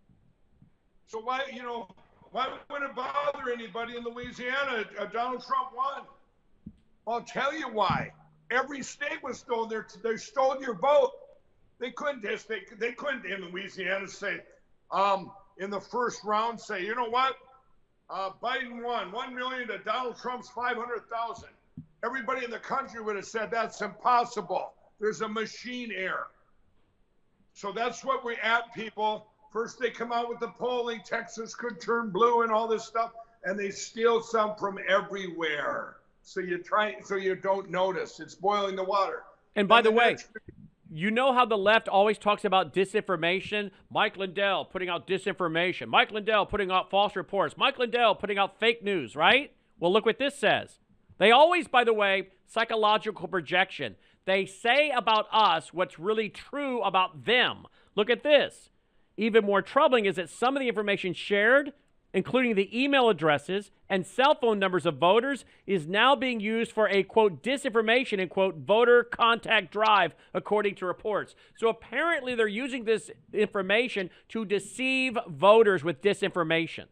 So why, you know, why would it bother anybody in Louisiana? Uh, Donald Trump won. I'll tell you why. Every state was stolen. They they stole your vote. They couldn't just they, they couldn't in Louisiana say, um, in the first round say, you know what, uh, Biden won one million to Donald Trump's five hundred thousand. Everybody in the country would have said that's impossible. There's a machine error. So that's what we're at, people. First they come out with the polling, Texas could turn blue and all this stuff, and they steal some from everywhere. So you try, so you don't notice. It's boiling the water. And by And the the way, next- you know how the left always talks about disinformation? Mike Lindell putting out disinformation. Mike Lindell putting out false reports. Mike Lindell putting out fake news, right? Well, look what this says. They always, by the way, psychological projection. They say about us what's really true about them. Look at this. Even more troubling is that some of the information shared, including the email addresses and cell phone numbers of voters, is now being used for a, quote, disinformation and, quote, voter contact drive, according to reports. So apparently they're using this information to deceive voters with disinformation.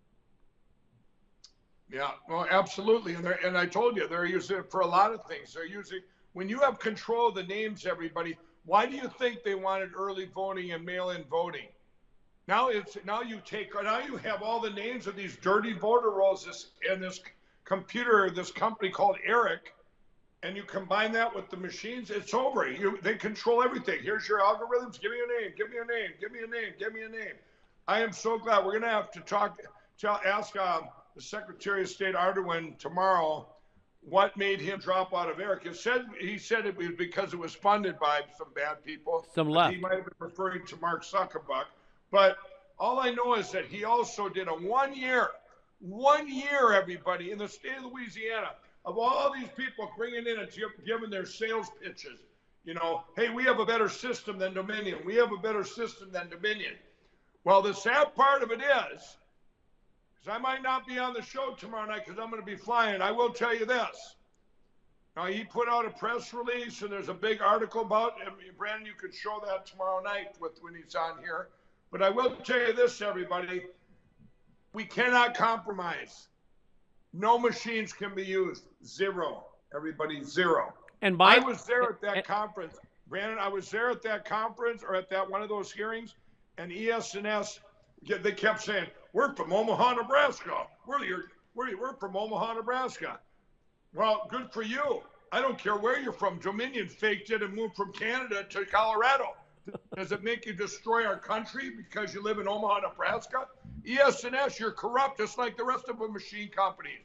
Yeah, well, absolutely. And, they're, and I told you, they're using it for a lot of things. They're using, when you have control of the names, everybody, why do you think they wanted early voting and mail-in voting? Now it's now you take now you have all the names of these dirty voter rolls this and this computer, this company called Eric, and you combine that with the machines, it's over. You they control everything. Here's your algorithms. Give me a name. Give me a name. Give me a name. Give me a name. I am so glad we're gonna have to talk. Tell ask uh, the Secretary of State Ardoin tomorrow what made him drop out of Eric. He said he said it was because it was funded by some bad people. Some left. He might have been referring to Mark Zuckerberg. But all I know is that he also did a one year, one year, everybody, in the state of Louisiana, of all these people bringing in and giving their sales pitches. You know, hey, we have a better system than Dominion. We have a better system than Dominion. Well, the sad part of it is, because I might not be on the show tomorrow night because I'm going to be flying, I will tell you this. Now, he put out a press release, and there's a big article about him. Brandon, you could show that tomorrow night with when he's on here. But I will tell you this, everybody. We cannot compromise. No machines can be used. Zero. Everybody, zero. And by I was there at that and, conference. Brandon, I was there at that conference or at that one of those hearings, and E S N S, they kept saying, we're from Omaha, Nebraska. We're, your, we're, we're from Omaha, Nebraska. Well, good for you. I don't care where you're from. Dominion faked it and moved from Canada to Colorado. Does it make you destroy our country because you live in Omaha, Nebraska? E S N S, you're corrupt just like the rest of the machine companies.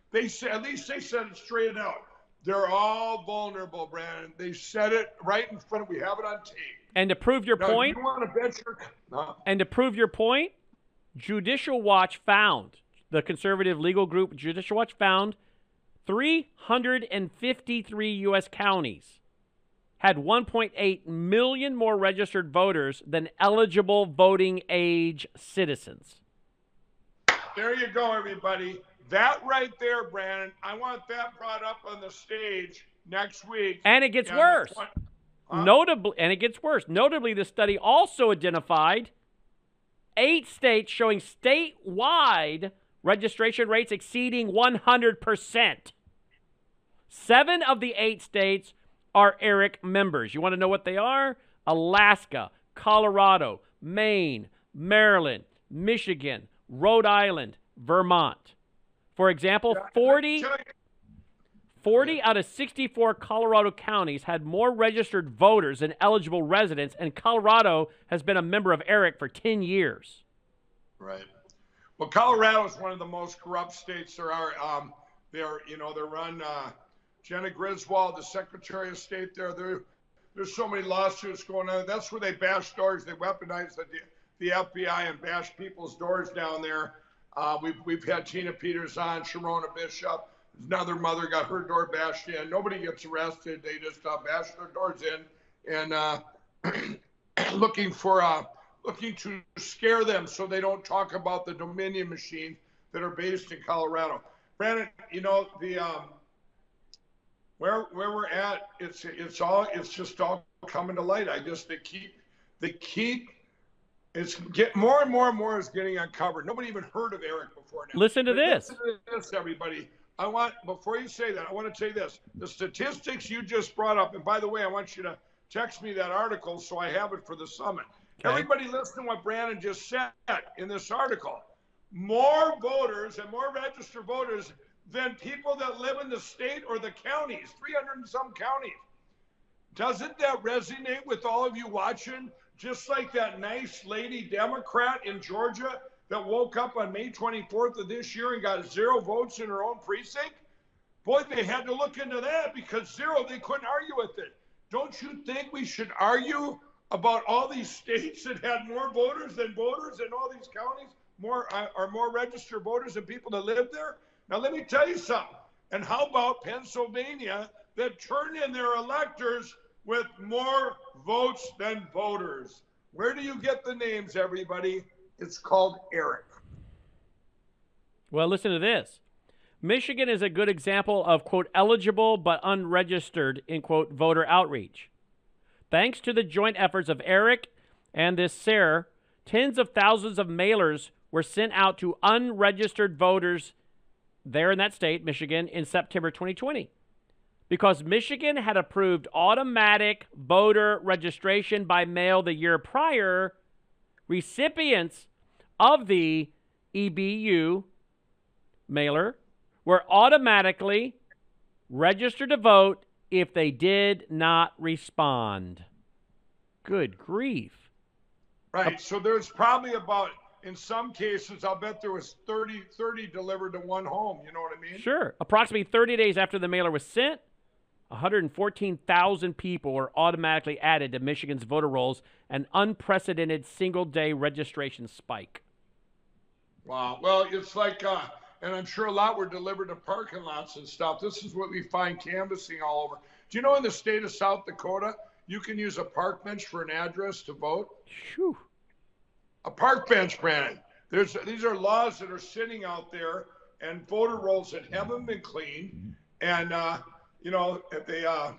They said, at least they said it straight out. They're all vulnerable, Brandon. They said it right in front of, we have it on tape. And to prove your now, point, you want to bet your, no. and to prove your point, Judicial Watch found, the conservative legal group Judicial Watch found three hundred fifty-three U S counties had one point eight million more registered voters than eligible voting age citizens. There you go, everybody. That right there, Brandon, I want that brought up on the stage next week. And it gets yeah, worse. Huh? Notably, and it gets worse. Notably, the study also identified eight states showing statewide registration rates exceeding one hundred percent. Seven of the eight states are ERIC members. You want to know what they are? Alaska, Colorado, Maine, Maryland, Michigan, Rhode Island, Vermont. For example, forty, forty out of sixty-four Colorado counties had more registered voters than eligible residents, and Colorado has been a member of ERIC for ten years. Right. Well, Colorado is one of the most corrupt states there are. Um, they're, you know, they're run, uh, Jenna Griswold, the Secretary of State there. There, there's so many lawsuits going on. That's where they bash doors. They weaponize the, the F B I and bash people's doors down there. Uh, we've, we've had Tina Peters on, Sharona Bishop. Another mother got her door bashed in. Nobody gets arrested. They just uh, bash their doors in and uh, looking for uh, looking to scare them so they don't talk about the Dominion machines that are based in Colorado. Brandon, you know, the um, where where we're at, it's it's all it's just all coming to light. I just they keep they keep it's get more and more and more is getting uncovered. Nobody even heard of ERIC before now. Listen to But this. Listen to this, everybody. I want before you say that, I want to say this. The statistics you just brought up, and by the way, I want you to text me that article so I have it for the summit. Okay. Everybody listen to what Brandon just said in this article. More voters and more registered voters than people that live in the state or the counties, three hundred and some counties. Doesn't that resonate with all of you watching? Just like that nice lady Democrat in Georgia that woke up on May twenty-fourth of this year and got zero votes in her own precinct? Boy, they had to look into that because zero, they couldn't argue with it. Don't you think we should argue about all these states that had more voters than voters in all these counties, more uh, are more registered voters than people that live there? Now, let me tell you something. And how about Pennsylvania that turned in their electors with more votes than voters? Where do you get the names, everybody? It's called ERIC. Well, listen to this. Michigan is a good example of, quote, eligible but unregistered, end quote, voter outreach. Thanks to the joint efforts of ERIC and this S E R, tens of thousands of mailers were sent out to unregistered voters there in that state, Michigan, in September twenty twenty. Because Michigan had approved automatic voter registration by mail the year prior, recipients of the E B U mailer were automatically registered to vote if they did not respond. Good grief. Right. So there's probably about, in some cases, I'll bet there was thirty, thirty delivered to one home. You know what I mean? Sure. Approximately thirty days after the mailer was sent, one hundred fourteen thousand people were automatically added to Michigan's voter rolls, an unprecedented single-day registration spike. Wow. Well, it's like, uh, and I'm sure a lot were delivered to parking lots and stuff. This is what we find canvassing all over. Do you know in the state of South Dakota, you can use a park bench for an address to vote? Whew. A park bench, Brandon. There's these are laws that are sitting out there, and voter rolls that haven't been cleaned, and uh, you know they uh,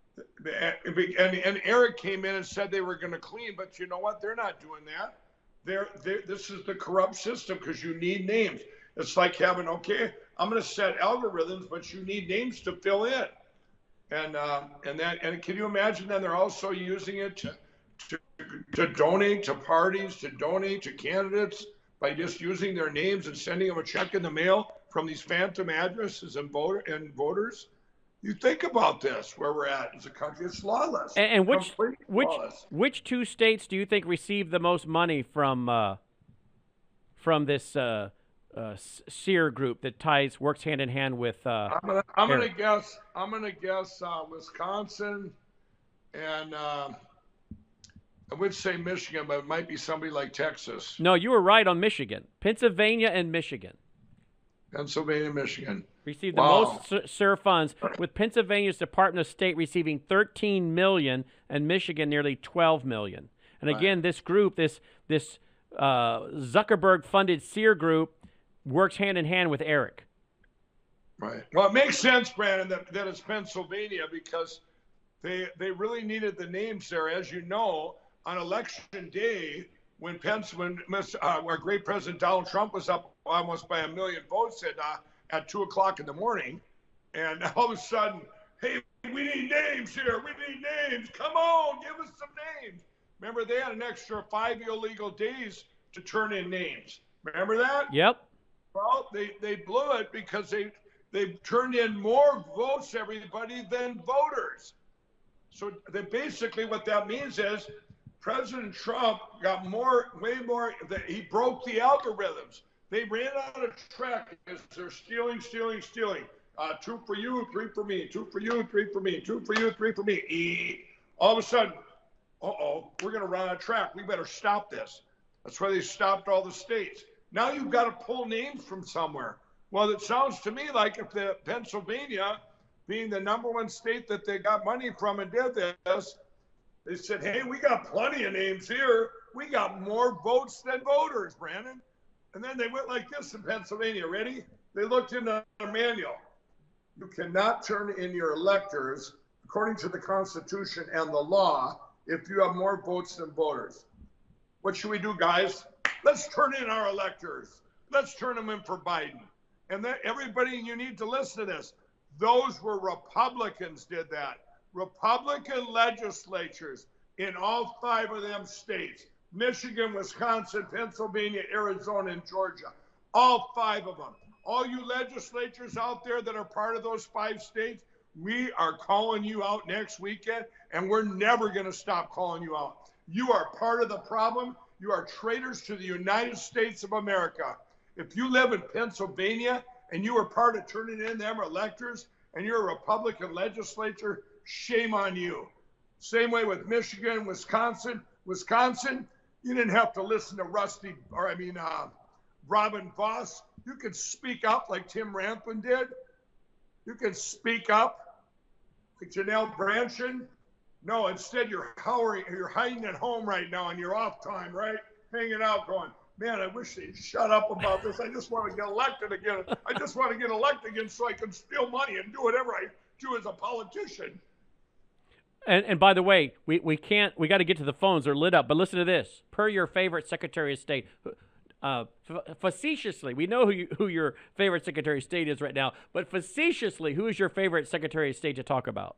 they, and and ERIC came in and said they were going to clean, but you know what? They're not doing that. They're, they're this is the corrupt system because you need names. It's like having okay, I'm going to set algorithms, but you need names to fill in, and uh, and that and can you imagine? Then they're also using it to. to to donate to parties, to donate to candidates by just using their names and sending them a check in the mail from these phantom addresses and voter and voters. You think about this, where we're at as a country, it's lawless. And, and which Completely which lawless. which two states do you think received the most money from uh, from this uh, uh, Sear Group that ties works hand in hand with. Uh, I'm gonna, I'm gonna Eric. guess. I'm gonna guess uh, Wisconsin, and uh, I would say Michigan, but it might be somebody like Texas, No, you were right on Michigan, Pennsylvania, and Michigan. Pennsylvania, Michigan. Received the Wow. most S- S E R funds, with Pennsylvania's Department of State receiving thirteen million dollars and Michigan nearly twelve million dollars. And again, this group, this this uh, Zuckerberg-funded Sear Group, works hand in hand with Eric. Right. Well, it makes sense, Brandon, that, that it's Pennsylvania because they they really needed the names there. As you know, on election day, when Pence, when uh, our great President Donald Trump was up almost by a million votes at uh, at two o'clock in the morning, and all of a sudden, hey, we need names here. We need names. Come on, give us some names. Remember, they had an extra five illegal days to turn in names. Remember that? Yep. Well, they, they blew it because they they turned in more votes, everybody, than voters. So they basically what that means is President Trump got more, way more. He broke the algorithms. They ran out of track because they're stealing, stealing, stealing. Uh, two for you, three for me. Two for you, three for me. Two for you, three for me. E. All of a sudden, uh-oh, we're going to run out of track. We better stop this. That's why they stopped all the states. Now you've got to pull names from somewhere. Well, it sounds to me like if the Pennsylvania, being the number one state that they got money from and did this, they said, hey, we got plenty of names here. We got more votes than voters, Brandon. And then they went like this in Pennsylvania. Ready? They looked in the manual. You cannot turn in your electors, according to the Constitution and the law, if you have more votes than voters. What should we do, guys? Let's turn in our electors. Let's turn them in for Biden. And then everybody, you need to listen to this. Those were Republicans did that. Republican legislatures in all five of them states, Michigan, Wisconsin, Pennsylvania, Arizona, and Georgia, all five of them. All you legislatures out there that are part of those five states, we are calling you out next weekend, and we're never going to stop calling you out. You are part of the problem. You are traitors to the United States of America. If you live in Pennsylvania and you are part of turning in them electors and you're a Republican legislature, shame on you. Same way with Michigan, Wisconsin. Wisconsin, you didn't have to listen to Rusty, or I mean, uh, Robin Voss. You could speak up like Tim Rampin did. You could speak up like Janelle Brandtjen. No, instead you're howling, you're hiding at home right now and you're off time, right? Hanging out going, man, I wish they'd shut up about this. I just want to get elected again. I just want to get elected again so I can steal money and do whatever I do as a politician. And, and by the way, we, we can't, we got to get to the phones. They're lit up. But listen to this. Per your favorite Secretary of State, uh, f- facetiously, we know who, you, who your favorite Secretary of State is right now, but facetiously, who is your favorite Secretary of State to talk about?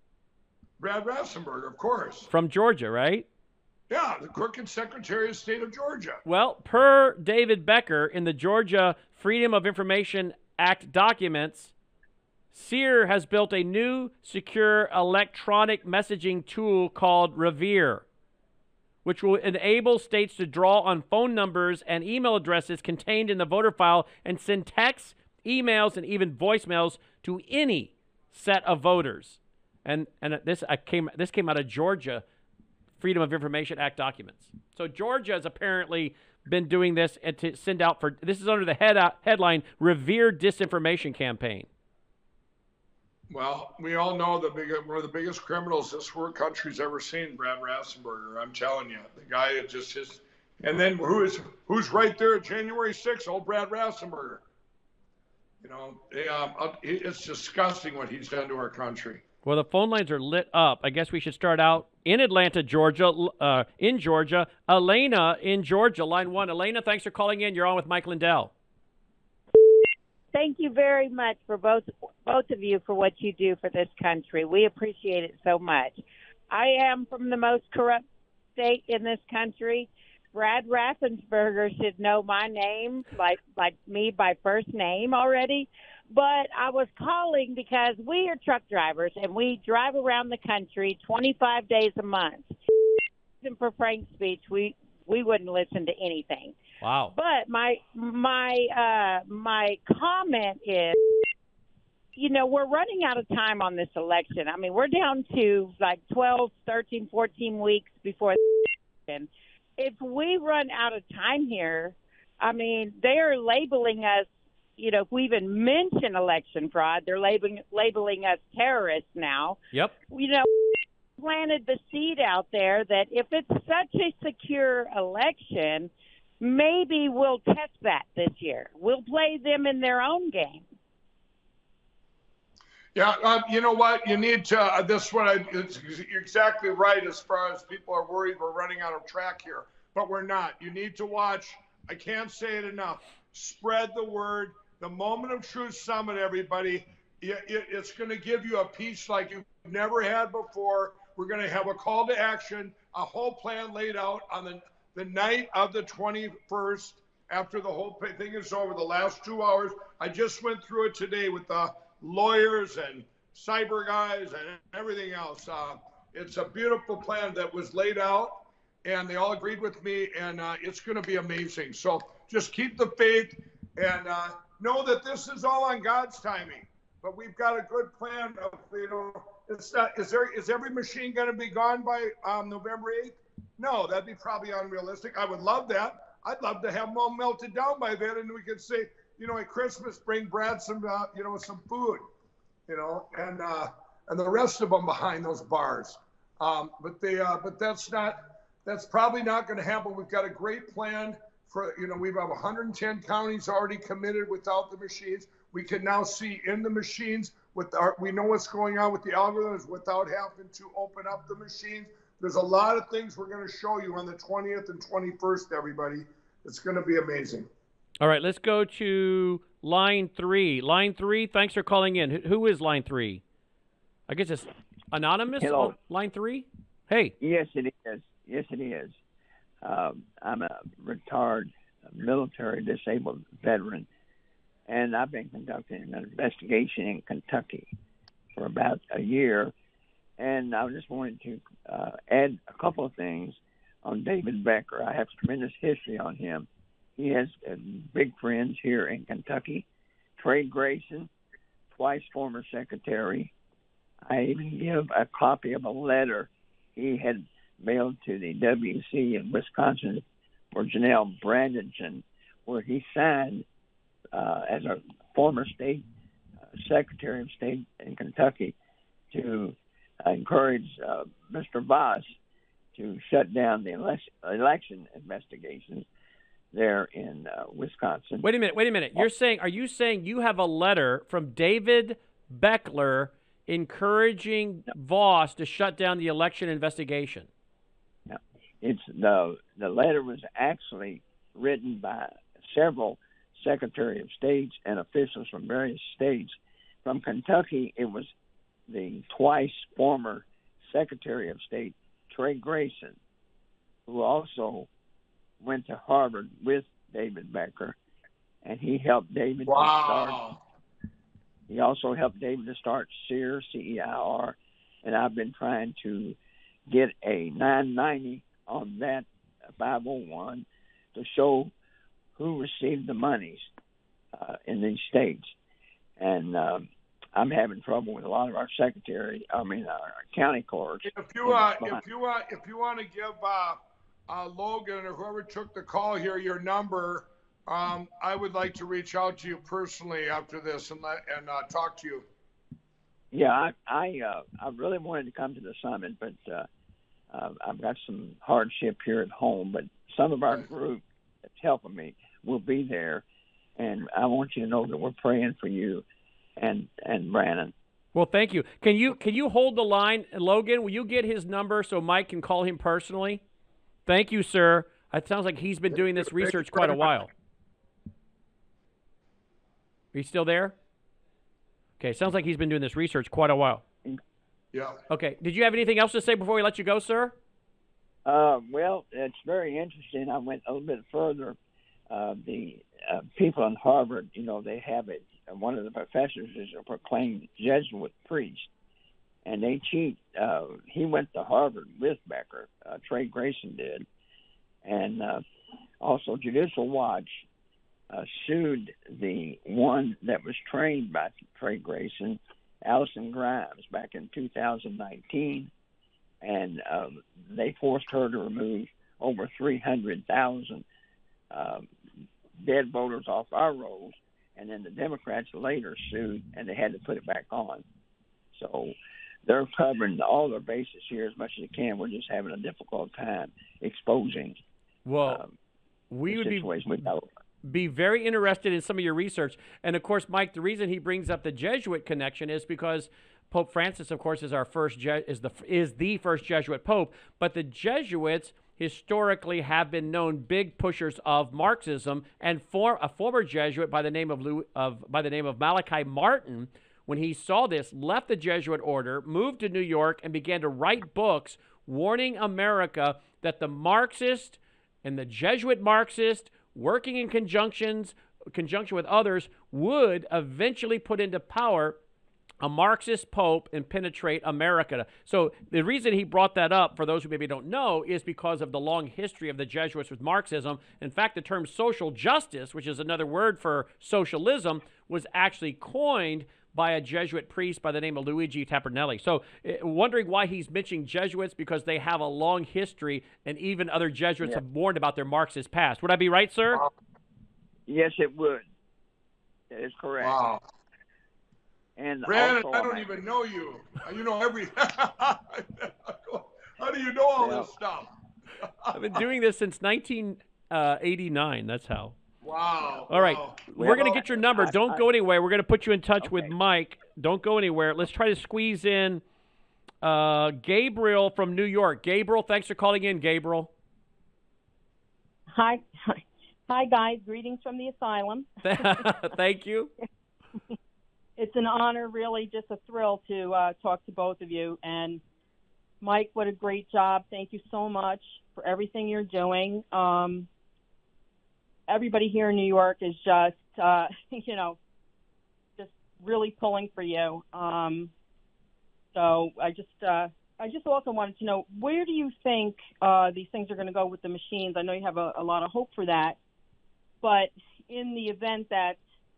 Brad Raffensperger, of course. From Georgia, right? Yeah, the crooked Secretary of State of Georgia. Well, per David Becker in the Georgia Freedom of Information Act documents, Sear has built a new secure electronic messaging tool called Revere, which will enable states to draw on phone numbers and email addresses contained in the voter file and send texts, emails, and even voicemails to any set of voters. And and this I came this came out of Georgia Freedom of Information Act documents. So Georgia has apparently been doing this and to send out for this is under the head uh, headline Revere Disinformation Campaign. Well, we all know the big one of the biggest criminals this world country's ever seen, Brad Raffensperger. I'm telling you, the guy that just is. And then who is who's right there at January sixth? Old Brad Raffensperger. You know, um, it's disgusting what he's done to our country. Well, the phone lines are lit up. I guess we should start out in Atlanta, Georgia, uh, in Georgia. Elena in Georgia, line one. Elena, thanks for calling in. You're on with Mike Lindell. Thank you very much for both both of you for what you do for this country. We appreciate it so much. I am from the most corrupt state in this country. Brad Raffensperger should know my name, like like me by first name already. But I was calling because we are truck drivers, and we drive around the country twenty-five days a month. And for Frank's speech, we We wouldn't listen to anything. Wow. But my my uh, my comment is, you know, we're running out of time on this election. I mean, we're down to like twelve, thirteen, fourteen weeks before the election. If we run out of time here, I mean, they're labeling us, you know, if we even mention election fraud, they're labeling labeling us terrorists now. Yep. You know, planted the seed out there that if it's such a secure election, maybe we'll test that this year. We'll play them in their own game. Yeah, uh, you know what? You need to. Uh, this is what I. It's, you're exactly right. As far as people are worried, we're running out of track here, but we're not. You need to watch. I can't say it enough. Spread the word. The Moment of Truth Summit, everybody. It, it, it's going to give you a piece like you've never had before. We're going to have a call to action, a whole plan laid out on the the night of the twenty-first. After the whole thing is over, the last two hours. I just went through it today with the lawyers and cyber guys and everything else. Uh, it's a beautiful plan that was laid out, and they all agreed with me, and uh, it's going to be amazing. So just keep the faith and uh, know that this is all on God's timing. But we've got a good plan of, you know, it's not, is there is every machine going to be gone by um, November eighth? No, that'd be probably unrealistic. I would love that. I'd love to have them all melted down by then, and we could say, you know, at Christmas, bring Brad some, uh, you know, some food, you know, and uh, and the rest of them behind those bars. Um, but they, uh, but that's not, that's probably not going to happen. We've got a great plan for, you know, we have one hundred ten counties already committed without the machines. We can now see in the machines with our, we know what's going on with the algorithms without having to open up the machines. There's a lot of things we're going to show you on the twentieth and twenty-first, everybody. It's going to be amazing. All right, let's go to line three. Line three, thanks for calling in. Who- Who is line three? I guess it's anonymous. Hello. on line three. Hey. Yes, it is. Yes, it is. Um, I'm a retired military disabled veteran, and I've been conducting an investigation in Kentucky for about a year. And I just wanted to uh, add a couple of things on David Becker. I have tremendous history on him. He has uh, big friends here in Kentucky. Trey Grayson, twice former secretary. I even give a copy of a letter he had mailed to the W C in Wisconsin for Janelle Brandenson, where he signed uh, as a former state uh, secretary of state in Kentucky to uh, encourage uh, Mister Voss to shut down the election, election investigations there in uh, Wisconsin. Wait a minute. Wait a minute. You're saying, are you saying you have a letter from David Beckler encouraging Voss to shut down the election investigation? No, it's the the letter was actually written by several Secretary of States and officials from various states. From Kentucky, it was the twice former Secretary of State, Trey Grayson, who also went to Harvard with David Becker, and he helped David Wow. to start. He also helped David to start C E R, C E I R, and I've been trying to get a nine ninety on that five oh one to show who received the monies uh, in these states. And um, I'm having trouble with a lot of our secretary, I mean, our county clerks. If you uh, if you uh, if you want to give uh, uh, Logan or whoever took the call here your number, um, I would like to reach out to you personally after this and let and uh, talk to you. Yeah, I I, uh, I really wanted to come to the summit, but uh, uh, I've got some hardship here at home. But some of our group that's helping me will be there, and I want you to know that we're praying for you and and Brandon. Well, thank you. Can you can you hold the line, Logan? Will you get his number so Mike can call him personally? Thank you, sir. It sounds like he's been doing this research quite a while. Are you still there? Okay, sounds like he's been doing this research quite a while. Yeah. Okay, did you have anything else to say before we let you go, sir? Uh, well, it's very interesting. I went a little bit further. Uh, the uh, people in Harvard, you know, they have it. One of the professors is a proclaimed Jesuit priest, and they cheat. Uh, he went to Harvard with Becker. Uh, Trey Grayson did, And uh, also Judicial Watch uh, sued the one that was trained by Trey Grayson, Allison Grimes, back in two thousand nineteen. And uh, they forced her to remove over three hundred thousand uh, dead voters off our rolls. And then the Democrats later sued, and they had to put it back on. So they're covering all their bases here as much as they can. We're just having a difficult time exposing. Well, um, we would be, with be very interested in some of your research. And, of course, Mike, the reason he brings up the Jesuit connection is because Pope Francis, of course, is our first Je- is the is the first Jesuit pope. But the Jesuits historically have been known big pushers of Marxism, and for a former Jesuit by the name of, Louis, of by the name of Malachi Martin, when he saw this, left the Jesuit order, moved to New York, and began to write books warning America that the Marxist and the Jesuit Marxist, working in conjunctions, conjunction with others, would eventually put into power a Marxist pope and penetrate America. So the reason he brought that up, for those who maybe don't know, is because of the long history of the Jesuits with Marxism. In fact, the term social justice, which is another word for socialism, was actually coined by a Jesuit priest by the name of Luigi Tapernelli. So uh, wondering why he's mentioning Jesuits, because they have a long history, and even other Jesuits yeah. have warned about their Marxist past. Would I be right, sir? Wow. Yes, it would. That is correct. Wow. And Brandon, also, I don't even know you. You know every. How do you know all yeah. this stuff? I've been doing this since nineteen eighty-nine. That's how. Wow. All right. Wow. We're Well, going to get your number. I- Don't I- go anywhere. We're going to put you in touch Okay. with Mike. Don't go anywhere. Let's try to squeeze in uh, Gabriel from New York. Gabriel, thanks for calling in, Gabriel. Hi, hi, hi, guys. Greetings from the asylum. Thank you. It's an honor, really, just a thrill to uh, talk to both of you. And Mike, what a great job! Thank you so much for everything you're doing. Um, everybody here in New York is just, uh, you know, just really pulling for you. Um, so I just, uh, I just also wanted to know, where do you think uh, these things are going to go with the machines? I know you have a, a lot of hope for that, but in the event that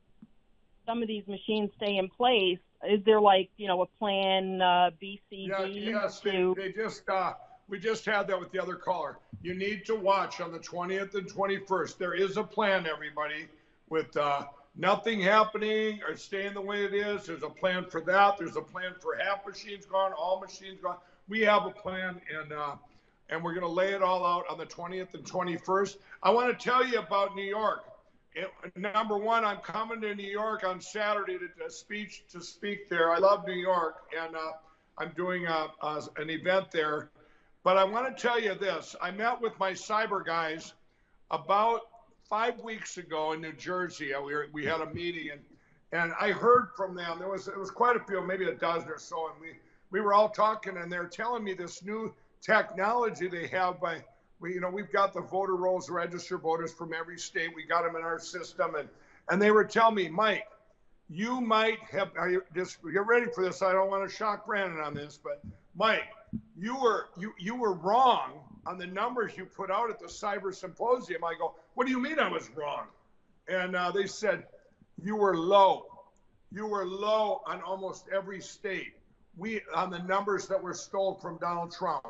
some of these machines stay in place, is there like, you know, a plan uh, B, C, Yeah, D? yes, to... they, they just, uh, we just had that with the other caller. You need to watch on the twentieth and twenty-first. There is a plan, everybody, with uh, nothing happening or staying the way it is. There's a plan for that. There's a plan for half machines gone, all machines gone. We have a plan, and uh, and we're going to lay it all out on the twentieth and twenty-first. I want to tell you about New York. It, number one, I'm coming to New York on Saturday to, to speech to speak there. I love New York, and uh, I'm doing a, a, an event there. But I want to tell you this: I met with my cyber guys about five weeks ago in New Jersey. We were, we had a meeting, and and I heard from them. There was it was quite a few, maybe a dozen or so, and we we were all talking, and they're telling me this new technology they have by. We, you know, we've got the voter rolls, register voters from every state. We got them in our system, and and they were telling me, Mike, you might have. Are you just get ready for this? I don't want to shock Brandon on this, but Mike, you were you you were wrong on the numbers you put out at the Cyber Symposium. I go, what do you mean I was wrong? And uh, they said you were low. You were low on almost every state. We on the numbers that were stole from Donald Trump.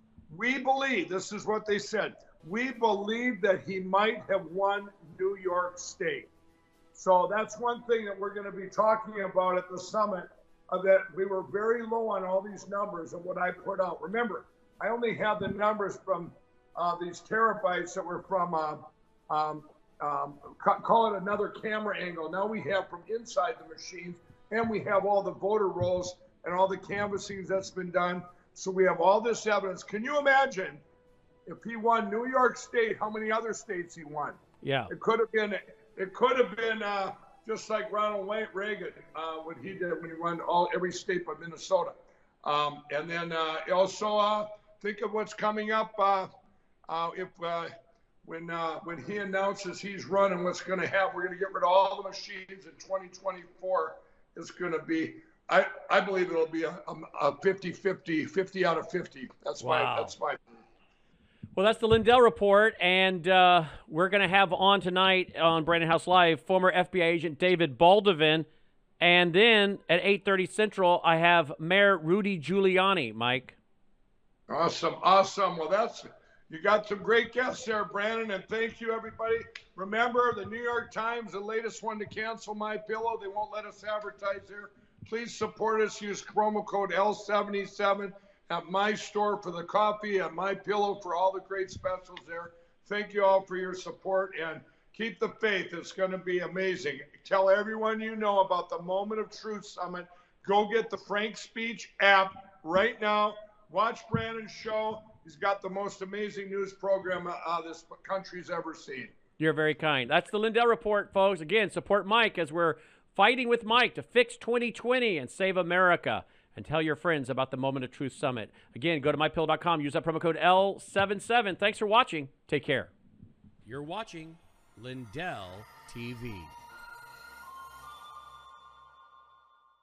We believe, this is what they said, we believe that he might have won New York State. So that's one thing that we're going to be talking about at the summit, uh, that we were very low on all these numbers of what I put out. Remember, I only had the numbers from uh, these terabytes that were from, uh, um, um, call it another camera angle. Now we have from inside the machines, and we have all the voter rolls and all the canvassing that's been done. So we have all this evidence. Can you imagine if he won New York State, how many other states he won? Yeah. It could have been, it could have been uh, just like Ronald Reagan, uh, what he did when he won all every state but Minnesota. Um, and then uh, also uh, think of what's coming up uh, uh, if uh, when uh, when he announces he's running, what's going to happen. We're going to get rid of all the machines in twenty twenty-four. It's going to be. I, I believe it'll be a, a fifty fifty, fifty out of fifty. That's Wow. my, that's my. Well, that's the Lindell Report, and uh, we're going to have on tonight on Brandon House Live former F B I agent David Baldovin, and then at eight thirty Central, I have Mayor Rudy Giuliani, Mike. Awesome, awesome. Well, that's you got some great guests there, Brandon, and thank you, everybody. Remember, the New York Times, the latest one to cancel My Pillow. They won't let us advertise there. Please support us. Use promo code L seventy-seven at my store for the coffee, at My Pillow for all the great specials there. Thank you all for your support, and keep the faith. It's going to be amazing. Tell everyone you know about the Moment of Truth Summit. Go get the Frank Speech app right now. Watch Brandon's show. He's got the most amazing news program uh, this country's ever seen. You're very kind. That's the Lindell Report, folks. Again, support Mike as we're fighting with Mike to fix twenty twenty and save America. And tell your friends about the Moment of Truth Summit. Again, go to my pillow dot com. Use that promo code L seventy-seven. Thanks for watching. Take care. You're watching Lindell T V.